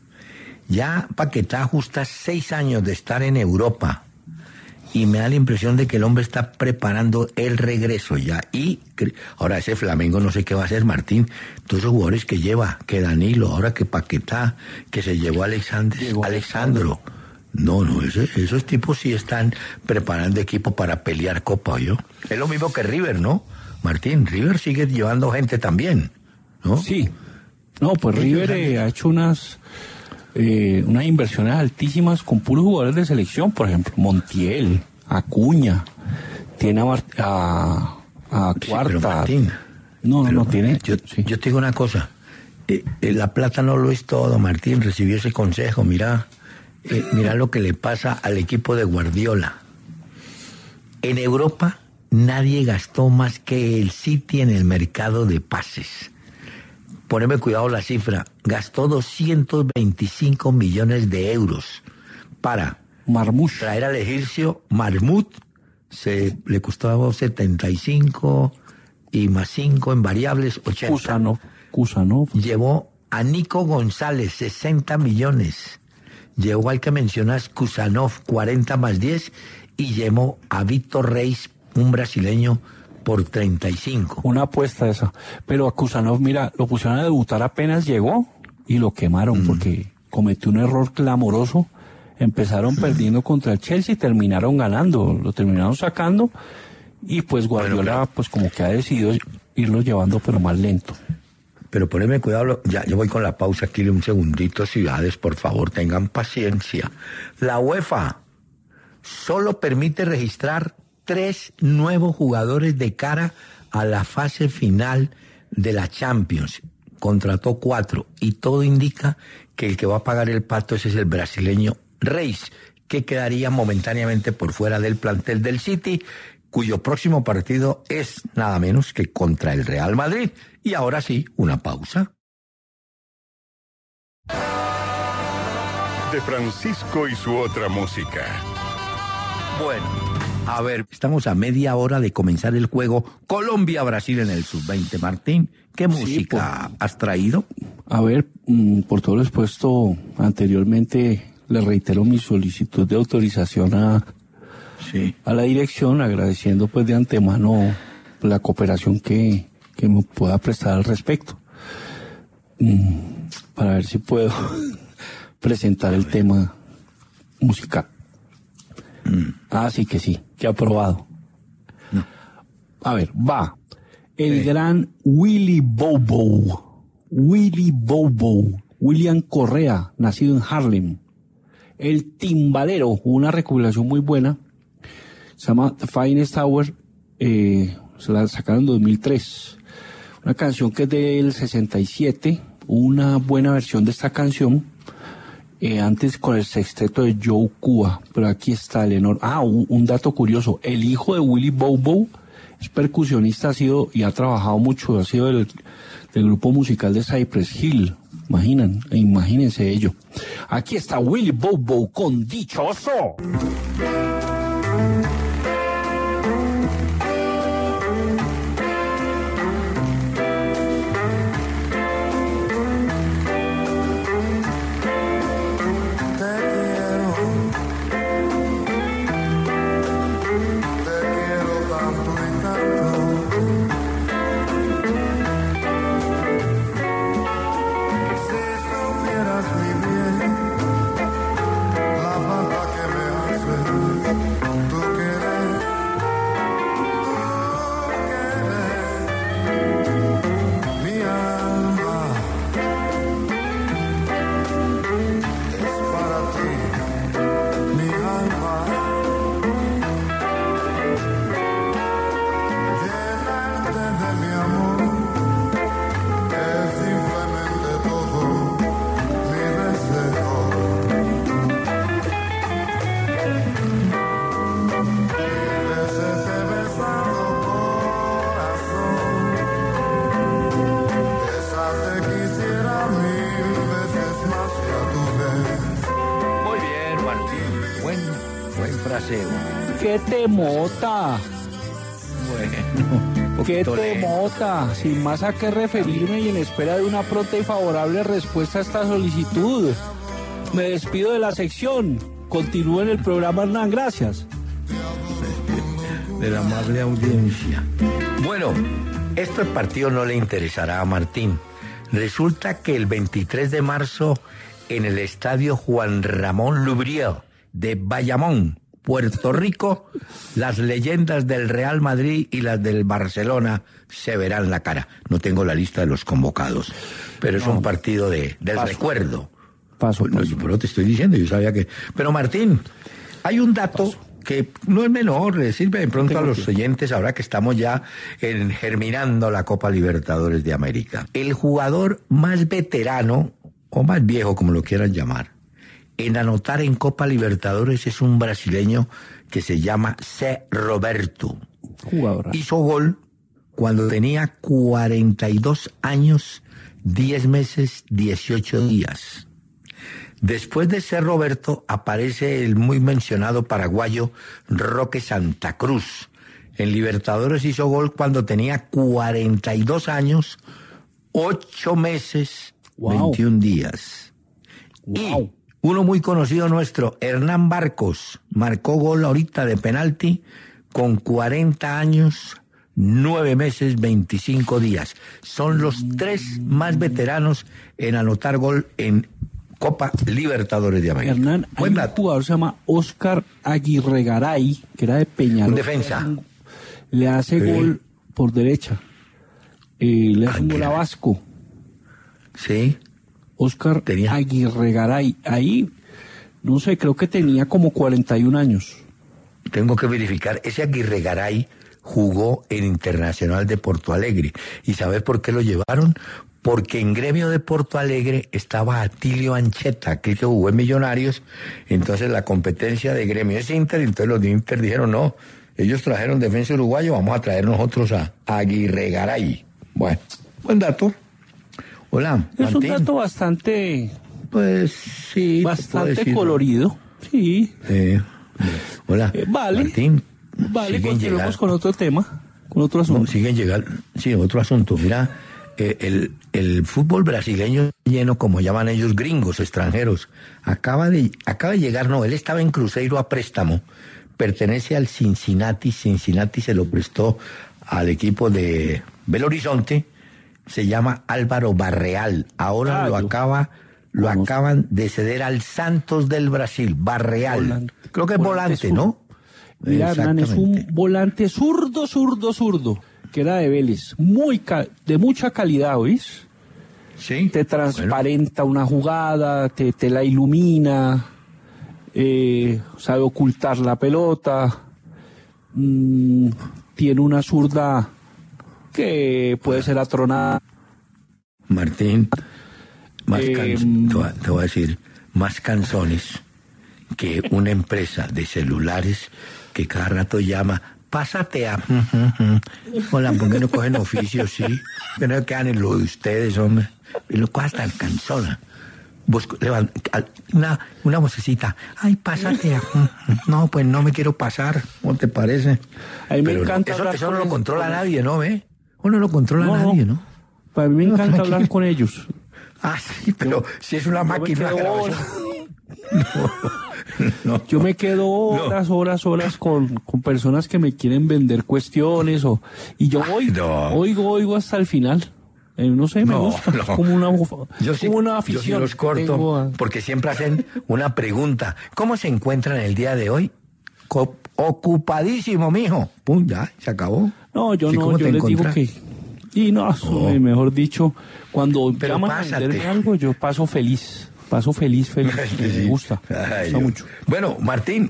Ya Paquetá ajusta seis años de estar en Europa y me da la impresión de que el hombre está preparando el regreso ya. Y cre- ahora ese Flamengo no sé qué va a hacer, Martín. Todos los jugadores que lleva, que Danilo, ahora que Paquetá, que se llevó a Alexander, Llegó Alexandro. No, no, ese- esos tipos sí están preparando equipo para pelear Copa, ¿yo? Es lo mismo que River, ¿no? Martín, River sigue llevando gente también, ¿no? Sí. No, pues River eh, ha hecho unas eh, unas inversiones altísimas con puros jugadores de selección, por ejemplo, Montiel, Acuña, tiene a, Mar- a, a Sí, Cuarta. pero Martín, no, no, pero no tiene. Yo, sí. yo te digo una cosa. Eh, eh, la plata no lo es todo, Martín. Recibió ese consejo. Mira, eh, mira lo que le pasa al equipo de Guardiola. En Europa nadie gastó más que el City en el mercado de pases. Poneme cuidado la cifra. Gastó doscientos veinticinco millones de euros para Marmoush. traer al egipcio Marmut. Se le costaba setenta y cinco y más cinco en variables, ochenta. Kusanov. Kusanov. Llevó a Nico González, sesenta millones. Llevó al que mencionas, Kusanov, cuarenta más diez. Y llevó a Víctor Reis, un brasileño, por treinta y cinco. Una apuesta esa. Pero a Kusanov, mira, lo pusieron a debutar apenas llegó y lo quemaron Mm. porque cometió un error clamoroso. Empezaron perdiendo contra el Chelsea y terminaron ganando. Lo terminaron sacando y pues Guardiola Bueno, claro. pues como que ha decidido irlo llevando pero más lento. Pero poneme cuidado, lo- ya yo voy con la pausa aquí un segundito, ciudades, por favor, tengan paciencia. La UEFA solo permite registrar tres nuevos jugadores de cara a la fase final de la Champions. Contrató cuatro y todo indica que el que va a pagar el pato ese es el brasileño Reis, que quedaría momentáneamente por fuera del plantel del City, cuyo próximo partido es nada menos que contra el Real Madrid. Y ahora sí, una pausa. De Francisco y su otra música. Bueno, a ver, estamos a media hora de comenzar el juego Colombia-Brasil en el sub veinte. Martín, ¿qué música has traído? A ver, mm, por todo lo expuesto anteriormente, le reitero mi solicitud de autorización a, Sí. a la dirección, agradeciendo pues de antemano la cooperación que, que me pueda prestar al respecto. Mm, para ver si puedo presentar el tema musical. Ah, sí que sí, que aprobado. A ver, va. El Sí. gran Willy Bobo. Willy Bobo. William Correa, nacido en Harlem. El Timbalero, una recopilación muy buena. Se llama The Finest Hour. Eh, se la sacaron en dos mil tres. Una canción que es del sesenta y siete. Una buena versión de esta canción. Eh, antes con el sexteto de Joe Cuba. Pero aquí está el enorme. Ah, un, un dato curioso. El hijo de Willy Bobo es percusionista, ha sido y ha trabajado mucho. Ha sido del, del grupo musical de Cypress Hill. Imaginan, imagínense ello. Aquí está Willy Bobo con Dichoso. ¿Qué te mota? Bueno, ¿Qué te lento. mota? Sin más a qué referirme y en espera de una pronta y favorable respuesta a esta solicitud. Me despido de la sección. Continúe en el programa, Hernán. Gracias. De la amable audiencia. Bueno, este partido no le interesará a Martín. Resulta que el veintitrés de marzo en el estadio Juan Ramón Lubriel de Bayamón, Puerto Rico, las leyendas del Real Madrid y las del Barcelona se verán la cara. No tengo la lista de los convocados, pero es No. un partido de, del Paso. recuerdo. Paso, Pues no, paso. yo- pero te estoy diciendo, yo sabía que... Pero Martín, hay un dato que no es menor, le sirve de pronto a Tengo los tiempo. oyentes ahora que estamos ya en, germinando la Copa Libertadores de América. El jugador más veterano, o más viejo como lo quieran llamar, en anotar en Copa Libertadores es un brasileño que se llama C. Roberto. Jugador. Hizo gol cuando tenía cuarenta y dos años, diez meses, dieciocho días. Después de ser Roberto, aparece el muy mencionado paraguayo Roque Santa Cruz. En Libertadores hizo gol cuando tenía cuarenta y dos años, ocho meses, Wow. veintiún días. Wow. Y uno muy conocido nuestro, Hernán Barcos, marcó gol ahorita de penalti con cuarenta años, nueve meses, veinticinco días. Son los tres más veteranos en anotar gol en Copa Libertadores de América. Hernán, hay Buen un dato. jugador que se llama Oscar Aguirregaray, que era de Peñarol. Un defensa. Le hace Sí. gol por derecha. Eh, le hace un gol a Aguirre- Vasco. Sí, Oscar Tenía- Aguirregaray. Ahí, no sé, creo que tenía como cuarenta y un años. tengo que verificar. Ese Aguirre Garay jugó en Internacional de Porto Alegre. ¿Y sabes por qué lo llevaron? Porque en Gremio de Porto Alegre estaba Atilio Ancheta, aquel que jugó en Millonarios. Entonces la competencia de Gremio es Inter, entonces los de Inter dijeron, no, ellos trajeron defensa uruguayo, vamos a traer nosotros a Aguirre Garay. Bueno, buen dato. Hola, Es un Martín. dato bastante, Pues sí. te puedo bastante decir. colorido. Sí. Eh, hola, Eh, vale. Martín. Vale, siguen continuemos llegando- con otro tema, con otro No, asunto. siguen llegando. Sí, otro asunto. Mira, eh, el, el fútbol brasileño lleno, como llaman ellos, gringos, extranjeros. Acaba de, acaba de llegar, no, él estaba en Cruzeiro a préstamo. Pertenece al Cincinnati. Cincinnati se lo prestó al equipo de Belo Horizonte. Se llama Álvaro Barreal. Ahora Ah, lo yo acaba, lo conozco. acaban de ceder al Santos del Brasil. Barreal. Volante. Creo que es volante, sur. ¿no? Mira, Hernán, es un volante zurdo, zurdo, zurdo, que era de Vélez, muy ca- de mucha calidad, ¿oís? Sí. Te transparenta bueno. una jugada, te, te la ilumina, eh, sabe ocultar la pelota, mmm, tiene una zurda que puede ser atronada. Martín, más Eh, can- te, voy a, te voy a decir, más canzones que una empresa de celulares que cada rato llama, pásate a... Hola, ¿por qué no cogen oficios, sí? Que no quedan en lo de ustedes, hombre. Y lo cojas tan cansona. Vos, levant, una, una vocecita, ay, pásate a... No, pues no me quiero pasar, ¿cómo te parece? A mí me Pero encanta no, eso, hablar eso con no lo ellos, controla con nadie, ¿no, ve? Uno no lo controla No, nadie, ¿no? Para mí me No, encanta tranquilo. hablar con ellos. Ah, sí, pero Yo- si es una yo me máquina de quedo grabación. No, no. Yo me quedo horas, horas, horas con, con personas que me quieren vender cuestiones o y yo voy, no. oigo, oigo hasta el final. Eh, no sé, me No, gusta. no. Es como una, Yo sí, como una yo sí afición. los corto Tengo a- porque siempre hacen una pregunta. ¿Cómo se encuentran el día de hoy? Co- ocupadísimo, mijo. Pum, ya, se acabó. No, yo Sí, no, ¿cómo yo te les digo encontrás? que... Y no, eso, Oh. eh, mejor dicho, cuando Pero llaman pásate. a venderme algo, yo paso feliz. Paso feliz, feliz. Me Sí. gusta, me Ay, gusta Dios. mucho. Bueno, Martín,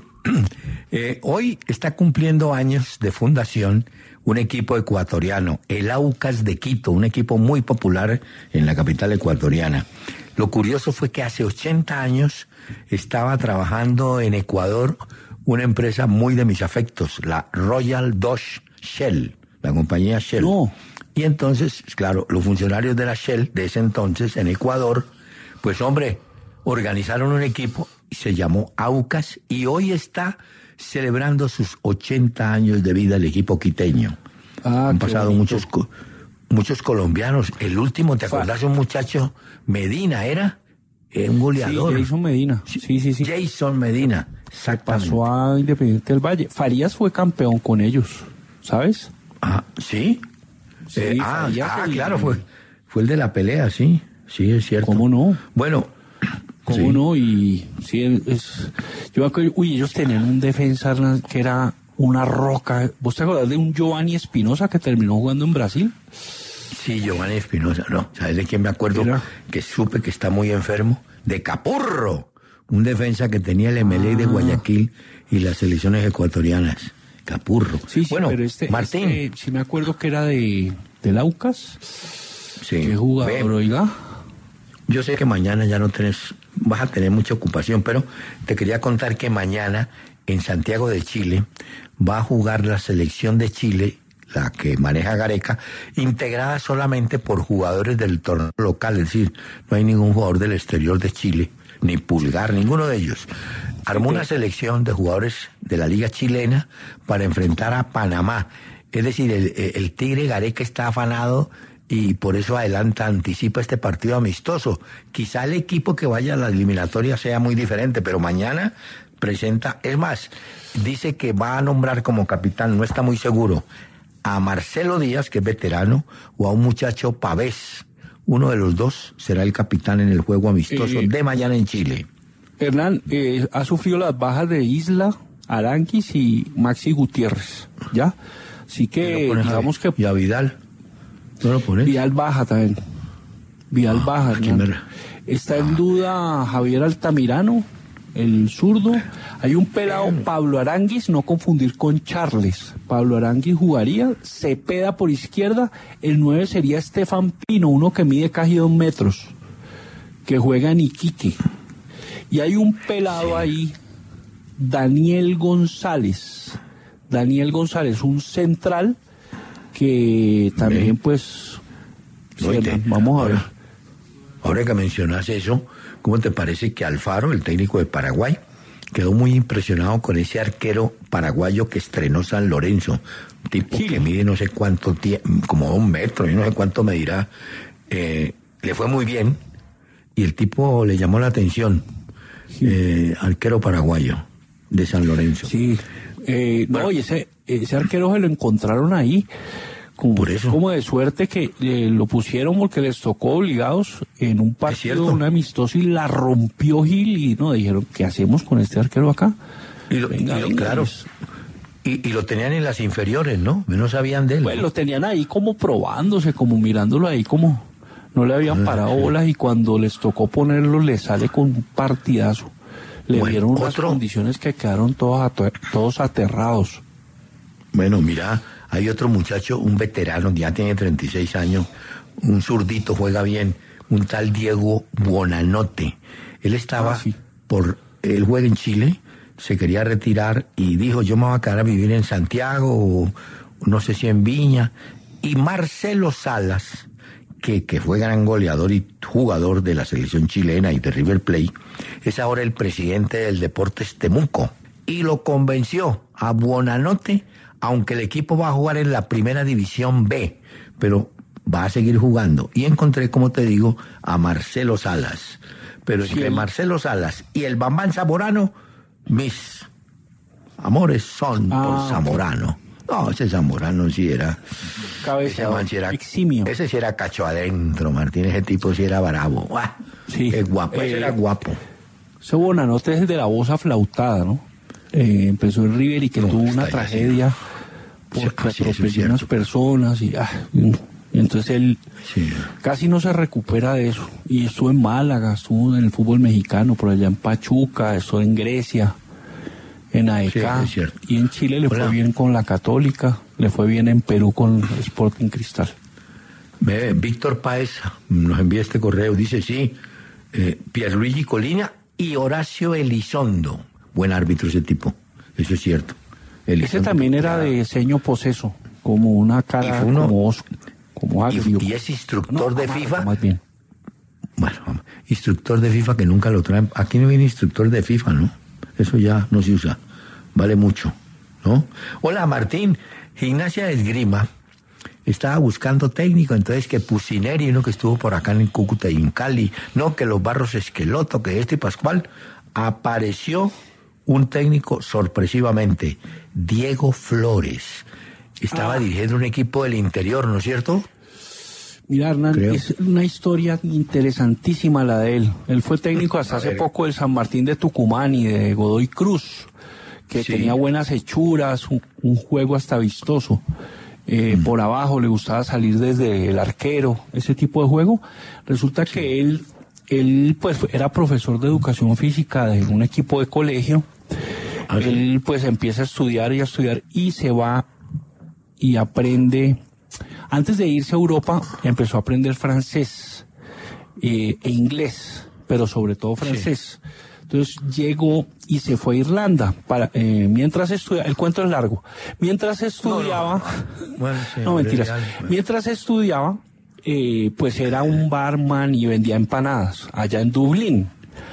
eh, hoy está cumpliendo años de fundación un equipo ecuatoriano, el Aucas de Quito, un equipo muy popular en la capital ecuatoriana. Lo curioso fue que hace ochenta años estaba trabajando en Ecuador una empresa muy de mis afectos, la Royal Dutch Shell, la compañía Shell. No. Y entonces, claro, los funcionarios de la Shell de ese entonces en Ecuador, pues hombre, organizaron un equipo y se llamó Aucas y hoy está celebrando sus ochenta años de vida el equipo quiteño. Ah, Han qué pasado bonito. muchos co- muchos colombianos. El último, ¿te Fa- acordás? Un muchacho, Medina, ¿era? Era un Sí, goleador. Jason Medina. Sí, sí, sí. Jason Medina, exactamente. Pasó a Independiente del Valle. Farías fue campeón con ellos, ¿sabes? Ah, ¿sí? Sí, Eh, ah, Farías ah, el- claro, fue, fue el de la pelea, sí. Sí, es cierto. ¿Cómo no? Bueno. ¿Cómo sí. no? Y sí, es... Yo me acuerdo, uy, ellos tenían un defensa Hernán, que era una roca. ¿Vos te acordás de un Giovanni Espinosa que terminó jugando en Brasil? Sí, Giovanni Espinosa, no. ¿Sabes de quién me acuerdo? Mira. Que supe que está muy enfermo. De Capurro, un defensa que tenía el M L E de Guayaquil y las selecciones ecuatorianas. Capurro. Sí, sí, bueno, pero este, Martín. este, sí me acuerdo que era de, del Aucas. Sí. Qué jugador, Ve, oiga. yo sé que mañana ya no tenés, vas a tener mucha ocupación, pero te quería contar que mañana en Santiago de Chile va a jugar la selección de Chile, la que maneja Gareca, integrada solamente por jugadores del torneo local, es decir, no hay ningún jugador del exterior de Chile, ni Pulgar, ninguno de ellos. Armó una selección de jugadores de la liga chilena para enfrentar a Panamá. Es decir, el, el Tigre Gareca está afanado y por eso adelanta, anticipa este partido amistoso. Quizá el equipo que vaya a la eliminatoria sea muy diferente, pero mañana presenta, es más, dice que va a nombrar como capitán, no está muy seguro, a Marcelo Díaz, que es veterano, o a un muchacho Pavés. Uno de los dos será el capitán en el juego amistoso Eh, de mañana en Chile. Hernán, eh, ha sufrido las bajas de Isla, Aranquis y Maxi Gutiérrez, ¿ya? Así ¿Y que, lo pones a- digamos que ¿Y a Vidal? ¿No lo pones? Vidal baja también. Vidal Ah, baja, aquí Hernán. me- Está en duda Javier Altamirano, el zurdo. Hay un pelado, Pablo Aranguis, no confundir con Charles. Pablo Aranguis jugaría, Cepeda por izquierda, el nueve sería Estefan Pino, uno que mide casi dos metros, que juega en Iquique. Y hay un pelado ahí, Daniel González. Daniel González, un central que también Bien. pues... sí, Oíste, Hernán, vamos a ver. ahora- Ahora que mencionas eso, ¿cómo te parece que Alfaro, el técnico de Paraguay, quedó muy impresionado con ese arquero paraguayo que estrenó San Lorenzo? Un tipo Sí. que mide no sé cuánto, tie- como un metro, y no sé cuánto medirá. Eh, le fue muy bien y el tipo le llamó la atención. Eh, arquero paraguayo de San Lorenzo. Sí, eh, no, y ese, ese arquero se lo encontraron ahí, como, Por eso. como de suerte que eh, lo pusieron porque les tocó obligados en un partido, cierto. un amistoso, y la rompió Gil, y no, dijeron, ¿qué hacemos con este arquero acá? Y lo- Venga, y lo- venga, claro. es- Y, y lo tenían en las inferiores, ¿no? No sabían de él. Pues lo tenían ahí como probándose, como mirándolo ahí, como no le habían parado bolas, y cuando les tocó ponerlo, le sale con un partidazo. Le Bueno, dieron unas otro. condiciones que quedaron todos, ater- todos aterrados. Bueno, mira, hay otro muchacho, un veterano, ya tiene treinta y seis años, un zurdito, juega bien, un tal Diego Buonanotte. Él estaba Ah, sí. por, él juega en Chile, se quería retirar y dijo, yo me voy a quedar a vivir en Santiago, o no sé si en Viña. Y Marcelo Salas, que, que fue gran goleador y jugador de la selección chilena y de River Plate, es ahora el presidente del Deportes Temuco. Y lo convenció a Buonanotte, aunque el equipo va a jugar en la primera división B, pero va a seguir jugando. Y encontré, como te digo, a Marcelo Salas. Pero Sí, entre él- Marcelo Salas y el Bambán Zamorano, mis amores son Ah, por ok. Zamorano. No, ese Zamorano sí era... Ese Cabeceador, man sí era, eximio. ese sí era cacho adentro, Martín. Ese tipo sí era bravo. ¡Guau! Sí. Qué guapo, ese Eh, era guapo. Ese Buonanotte es el de la voz aflautada, ¿no? Eh, empezó en River y que No, tuvo una está ya tragedia Sí, porque ah, sí, eso es atropelló unas cierto. personas y, ah, y entonces él Sí. casi no se recupera de eso. Y estuvo en Málaga, estuvo en el fútbol mexicano, por allá en Pachuca, estuvo en Grecia, en A E K, Sí, es cierto. y en Chile le Hola. fue bien con la Católica, le fue bien en Perú con Sporting Cristal. Ve, Víctor Páez nos envía este correo, dice sí, eh, Pierluigi Colina y Horacio Elizondo. Buen árbitro ese tipo, eso es cierto. Ese Elizondo, también era ya- de ceño poseso, como una cara Y fue uno- como, os- como agrio. y, y es instructor No, de amargo, FIFA. más bien. Bueno, instructor de FIFA que nunca lo traen. Aquí no viene instructor de FIFA, ¿no? Eso ya no se usa. Vale mucho, ¿no? Hola, Martín. Gimnasia de Esgrima estaba buscando técnico, entonces que Pusineri, uno que estuvo por acá en Cúcuta y en Cali, no, que los Barros Esqueloto, que este y Pascual, apareció un técnico sorpresivamente, Diego Flores. Estaba Ah. dirigiendo un equipo del interior, ¿no es cierto? Mira, Hernán, Creo. es una historia interesantísima la de él. Él fue técnico hasta A hace ver. poco del San Martín de Tucumán y de Godoy Cruz, que Sí. tenía buenas hechuras, un, un juego hasta vistoso. Eh, Por abajo le gustaba salir desde el arquero, ese tipo de juego. Resulta que él, él pues era profesor de educación física de un equipo de colegio. Ah, sí. Él pues empieza a estudiar y a estudiar y se va y aprende. Antes de irse a Europa empezó a aprender francés eh, e inglés, pero sobre todo francés. Entonces llegó y se fue a Irlanda para eh, mientras estudiaba. El cuento es largo. Mientras estudiaba, Bueno, sí, no mentiras. ya, bueno. Mientras estudiaba, eh, pues era un barman y vendía empanadas allá en Dublín.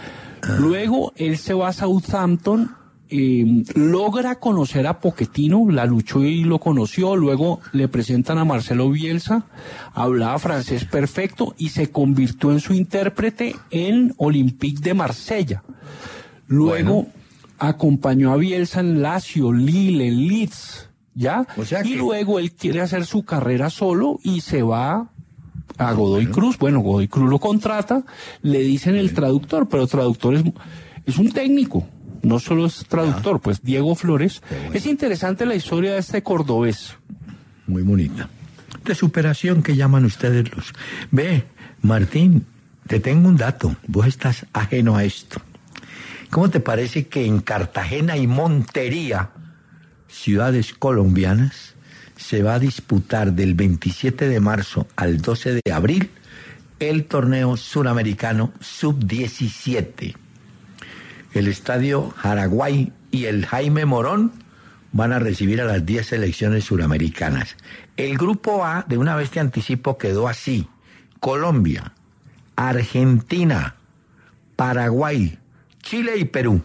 Luego él se va a Southampton, eh, logra conocer a Pochettino, la luchó y lo conoció, luego le presentan a Marcelo Bielsa, hablaba francés perfecto y se convirtió en su intérprete en Olympique de Marsella. Luego Bueno. acompañó a Bielsa en Lazio, Lille, en Leeds, ¿ya? O sea y que- luego él quiere hacer su carrera solo y se va a Godoy Cruz. Bueno, Godoy Cruz lo contrata, le dicen el traductor, pero traductor es, es un técnico, no solo es traductor, pues Diego Flores. Es interesante la historia de este cordobés. Muy bonita. De superación que llaman ustedes los... Ve, Martín, te tengo un dato. Vos estás ajeno a esto. ¿Cómo te parece que en Cartagena y Montería, ciudades colombianas, se va a disputar del veintisiete de marzo al doce de abril el torneo suramericano sub diecisiete? El estadio Jaraguay y el Jaime Morón van a recibir a las diez selecciones suramericanas. El grupo A, de una vez te anticipo, quedó así: Colombia, Argentina, Paraguay, Chile y Perú.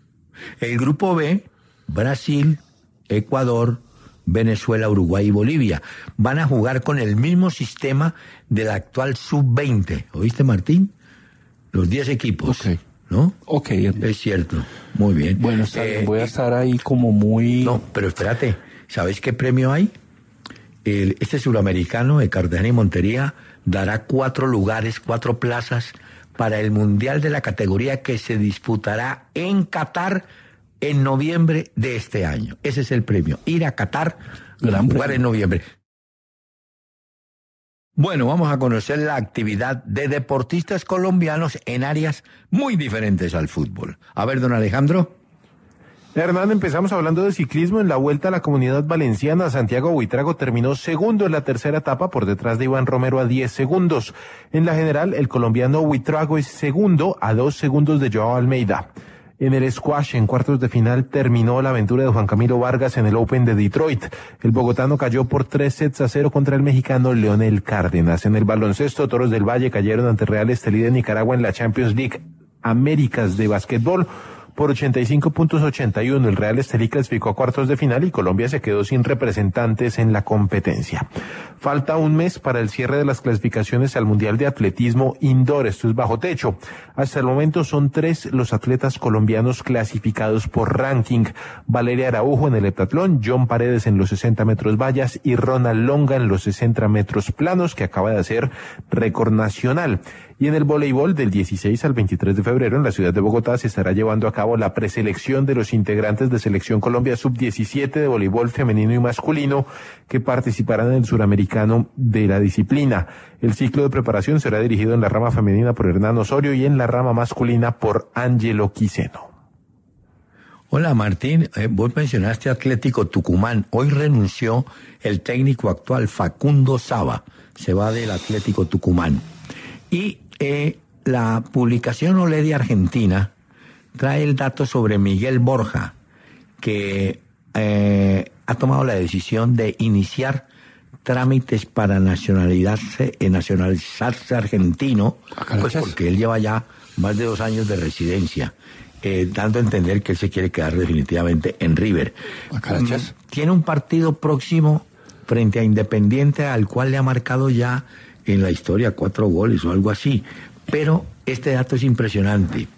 El grupo B, Brasil, Ecuador, Venezuela, Uruguay y Bolivia. Van a jugar con el mismo sistema del actual sub veinte. ¿Oíste, Martín? Los diez equipos. Ok. ¿No? Ok, Hernán. Es cierto. Muy bien. Bueno, está bien, Eh, voy a estar ahí como muy... No, pero espérate. ¿Sabes qué premio hay? El, este suramericano de Cartagena y Montería dará cuatro lugares, cuatro plazas para el Mundial de la categoría que se disputará en Qatar en noviembre de este año. Ese es el premio, ir a Qatar, Gran jugar premio. en noviembre. Bueno, vamos a conocer la actividad de deportistas colombianos en áreas muy diferentes al fútbol. A ver, don Alejandro. Hernán, empezamos hablando de ciclismo. En la Vuelta a la Comunidad Valenciana, Santiago Buitrago terminó segundo en la tercera etapa por detrás de Iván Romero a diez segundos. En la general, el colombiano Buitrago es segundo a dos segundos de Joao Almeida. En el squash, en cuartos de final, terminó la aventura de Juan Camilo Vargas en el Open de Detroit. El bogotano cayó por tres sets a cero contra el mexicano Leonel Cárdenas. En el baloncesto, Toros del Valle cayeron ante Real Estelí de Nicaragua en la Champions League Américas de básquetbol por ochenta y cinco puntos a ochenta y uno. El Real Estelí clasificó a cuartos de final y Colombia se quedó sin representantes en la competencia. Falta un mes para el cierre de las clasificaciones al Mundial de Atletismo Indoor. Esto es bajo techo. Hasta el momento son tres los atletas colombianos clasificados por ranking. Valeria Araujo en el heptatlón, John Paredes en los sesenta metros vallas y Ronald Longa en los sesenta metros planos, que acaba de hacer récord nacional. Y en el voleibol, del dieciséis al veintitrés de febrero en la ciudad de Bogotá se estará llevando a cabo la preselección de los integrantes de Selección Colombia sub diecisiete de voleibol femenino y masculino que participarán en el suramericano de la disciplina. El ciclo de preparación será dirigido en la rama femenina por Hernán Osorio y en la rama masculina por Ángelo Quiseno. Hola Martín, eh, vos mencionaste Atlético Tucumán. Hoy renunció el técnico actual Facundo Saba, se va del Atlético Tucumán. Y eh, la publicación Olé de Argentina trae el dato sobre Miguel Borja, que eh, ha tomado la decisión de iniciar trámites para nacionalizarse, eh, nacionalizarse argentino, pues porque él lleva ya más de dos años de residencia, eh, dando a entender que él se quiere quedar definitivamente en River. Carachas. Tiene un partido próximo frente a Independiente, al cual le ha marcado ya en la historia cuatro goles o algo así. Pero este dato es impresionante.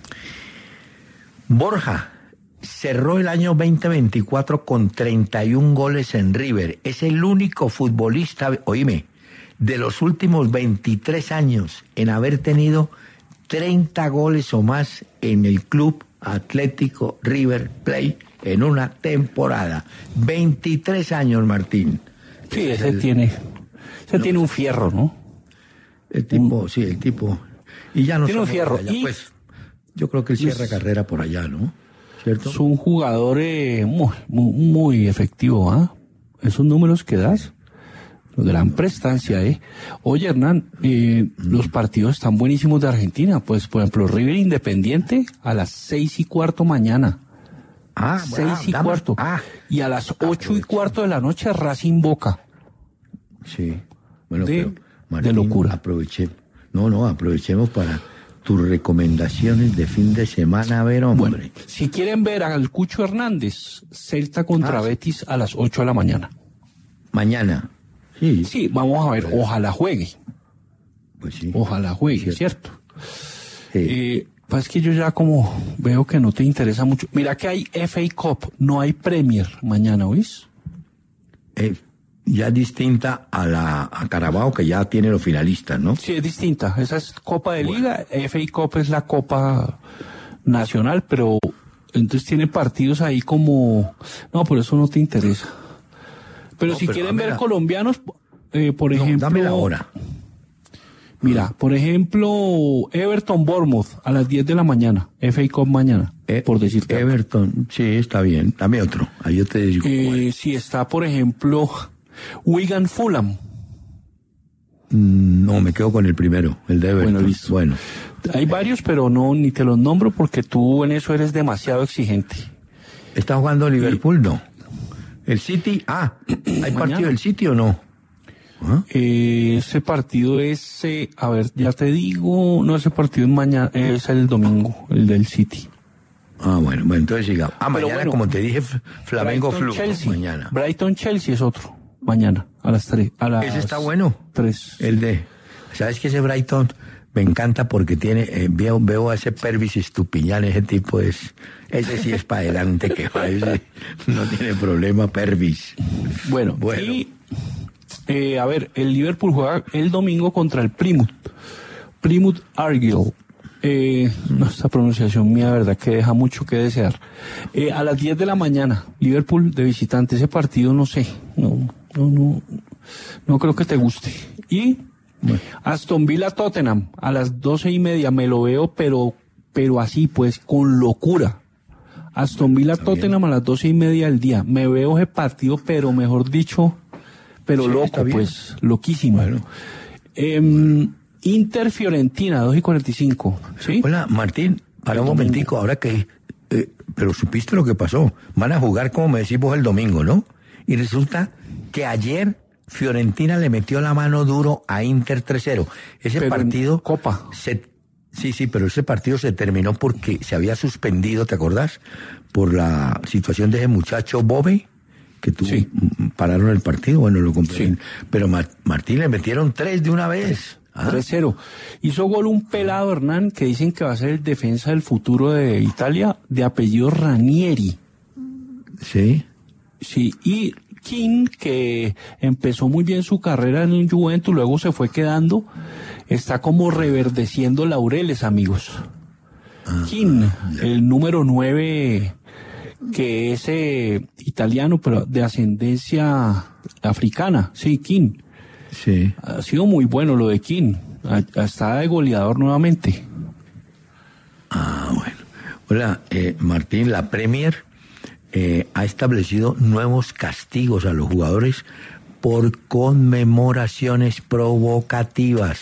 Borja cerró el año veinte veinticuatro con treinta y un goles en River. Es el único futbolista, oíme, de los últimos veintitrés años en haber tenido treinta goles o más en el Club Atlético River Plate en una temporada. veintitrés años, Martín. Sí, ese el, tiene, ese no, tiene un fierro, ¿no? El tipo, un, sí, el tipo. Y ya no tiene un fierro. Allá, y, pues, yo creo que él cierra es, carrera por allá, ¿no? ¿Cierto? Es un jugador eh, muy, muy, muy efectivo, ¿ah? ¿eh? Esos números que das, gran prestancia, ¿eh? Oye, Hernán, eh, mm. los partidos están buenísimos de Argentina. Pues, por ejemplo, River Independiente a las seis y cuarto mañana. Ah, seis bueno, y damos, cuarto. Ah, y a las ocho y cuarto de la noche Racing Boca. Sí. Bueno, de, pero, Martín, de locura. Aproveche, no, no, aprovechemos para tus recomendaciones de fin de semana. A ver, hombre. Bueno, si quieren ver al Cucho Hernández, Celta contra ah, Betis a las ocho de la mañana. Mañana. Sí. Sí, vamos a ver, pero, ojalá juegue. Pues sí. Ojalá juegue, ¿cierto? Sí. Eh, pues es que yo ya como veo que no te interesa mucho. Mira que hay F A Cup, no hay Premier mañana, ¿oís? Eh, ya distinta a la a Carabao, que ya tiene los finalistas, ¿no? Sí, es distinta. Esa es Copa de bueno. Liga, F A Cup es la Copa Nacional, pero entonces tiene partidos ahí como... No, por eso no te interesa. Pero no, si pero quieren ver la... colombianos, eh, por no, ejemplo... Dame la hora. Mira, por ejemplo, Everton Bournemouth a las diez de la mañana, F A Cup mañana, eh, por decirte. Everton, sí, está bien. Dame otro, ahí yo te digo. Eh, si está, por ejemplo, Wigan Fulham. Mm, no, me quedo con el primero, el de Everton. Bueno, listo. Bueno. Hay varios, pero no, ni te los nombro porque tú en eso eres demasiado exigente. ¿Está jugando Liverpool? Y... No. ¿El City? Ah, ¿hay partido del City o no? ¿Ah? Eh, ese partido es, eh, a ver, ya te digo, no, ese partido es mañana, es el domingo, el del City. Ah, bueno, bueno, entonces sigamos. Ah, Pero mañana, bueno, como te dije, Flamengo Flu. Mañana. Brighton Chelsea es otro, mañana, a las tres. A las ese está bueno. Tres. El de, ¿sabes qué? Ese Brighton me encanta porque tiene, eh, veo, veo a ese Pervis Estupiñán, ese tipo es, ese sí es para adelante que va, ese no tiene problema, Pervis. Bueno, bueno. Y, Eh, a ver, el Liverpool juega el domingo contra el Plymouth. Plymouth Argyle. Eh, no, esta pronunciación mía, verdad, que deja mucho que desear. Eh, a las diez de la mañana, Liverpool de visitante. Ese partido, no sé, no, no, no, no creo que te guste. Y bueno. Aston Villa Tottenham, a las doce y media, me lo veo, pero, pero así, pues, con locura. Aston Villa Tottenham a las doce y media del día. Me veo ese partido, pero mejor dicho, pero sí, loco, pues, loquísimo. Bueno. Eh, Inter Fiorentina, dos y cuarenta y cinco. ¿Sí? Hola, Martín, para un momentico, ahora que... Eh, pero supiste lo que pasó. Van a jugar, como me decís vos, el domingo, ¿no? Y resulta que ayer Fiorentina le metió la mano duro a Inter tres cero. Ese pero partido... Copa. Se, sí, sí, pero ese partido se terminó porque se había suspendido, ¿te acordás? Por la situación de ese muchacho Bove, que tuvo, sí. pararon el partido, bueno, lo compré. Sí. Pero Mar, Martín le metieron tres de una vez. Ah. tres cero. Hizo gol un pelado, Hernán, que dicen que va a ser el defensa del futuro de Italia, de apellido Ranieri. Sí. Sí, y King, que empezó muy bien su carrera en el Juventus, luego se fue quedando, está como reverdeciendo laureles, amigos. Ah, King, ya. El número nueve, que es eh, italiano, pero de ascendencia africana, sí, King. Sí. Ha sido muy bueno lo de King. Está de goleador nuevamente. Ah, bueno. Hola, eh, Martín, la Premier eh, ha establecido nuevos castigos a los jugadores por conmemoraciones provocativas.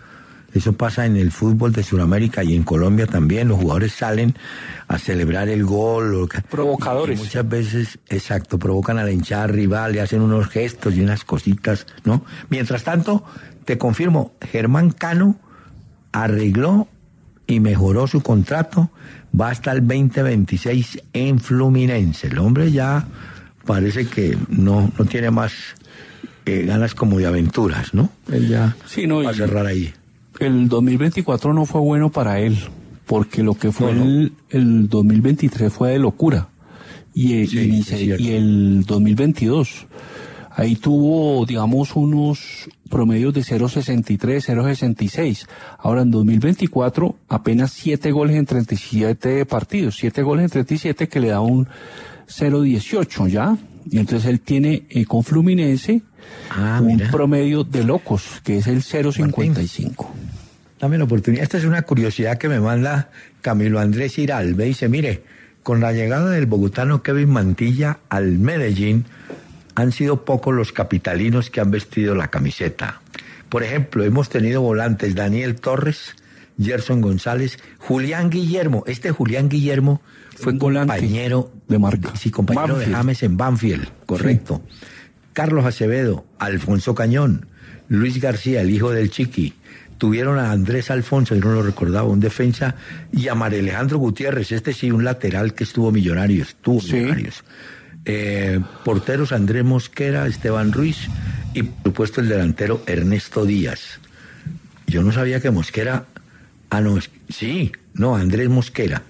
Eso pasa en el fútbol de Sudamérica y en Colombia también. Los jugadores salen a celebrar el gol. O, Provocadores. Y muchas veces, exacto, provocan a la hinchada rival, le hacen unos gestos y unas cositas, ¿no? Mientras tanto, te confirmo, Germán Cano arregló y mejoró su contrato. Va hasta el veinte veintiséis en Fluminense. El hombre ya parece que no, no tiene más eh, ganas como de aventuras, ¿no? Él ya sí, no, va a cerrar ahí. El dos mil veinticuatro no fue bueno para él, porque lo que fue no, no. El, el dos mil veintitrés fue de locura. Y, sí, y, se, y el dos mil veintidós, ahí tuvo, digamos, unos promedios de cero sesenta y tres, cero sesenta y seis. Ahora en dos mil veinticuatro, apenas siete goles en treinta y siete partidos, siete goles en treinta y siete que le da un cero dieciocho, ¿ya? Y entonces él tiene eh, con Fluminense ah, un mira. promedio de locos, que es el cero cincuenta y cinco. Martín, dame la oportunidad. Esta es una curiosidad que me manda Camilo Andrés Iral. Me dice, mire, con la llegada del bogotano Kevin Mantilla al Medellín, han sido pocos los capitalinos que han vestido la camiseta. Por ejemplo, hemos tenido volantes Daniel Torres, Gerson González, Julián Guillermo. Este Julián Guillermo fue compañero de marca. Sí, compañero Banfield. de James en Banfield, correcto. Sí. Carlos Acevedo, Alfonso Cañón, Luis García, el hijo del Chiqui. Tuvieron a Andrés Alfonso, yo no lo recordaba, un defensa, y a María Alejandro Gutiérrez, este sí, un lateral que estuvo Millonarios, estuvo sí. Millonarios. Eh, porteros Andrés Mosquera, Esteban Ruiz, y por supuesto el delantero Ernesto Díaz. Yo no sabía que Mosquera, ah no, sí, no, Andrés Mosquera.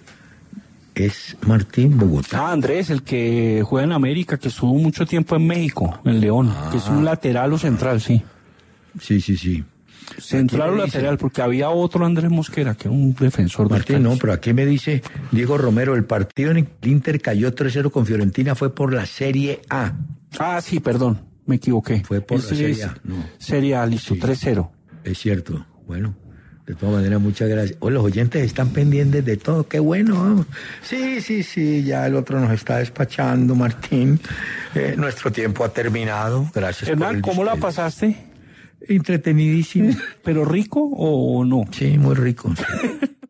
Es Martín Bogotá. Ah, Andrés, el que juega en América, que estuvo mucho tiempo en México, en León, ah. que es un lateral o central, sí. Sí, sí, sí. Central o lateral, dice, porque había otro Andrés Mosquera, que era un defensor de Martín, no, pero aquí me dice Diego Romero, el partido en el que el Inter cayó tres cero con Fiorentina fue por la Serie A. Ah, sí, perdón, me equivoqué. Fue por Ese la Serie A. No. Serie A, listo, sí, tres cero. Es cierto, bueno. De todas maneras, muchas gracias. Oh, los oyentes están pendientes de todo, qué bueno. Sí, sí, sí, ya el otro nos está despachando, Martín. Eh, nuestro tiempo ha terminado. Gracias. Hernán, por el ¿cómo la pasaste? Entretenidísimo. ¿Pero rico o no? Sí, muy rico. Sí.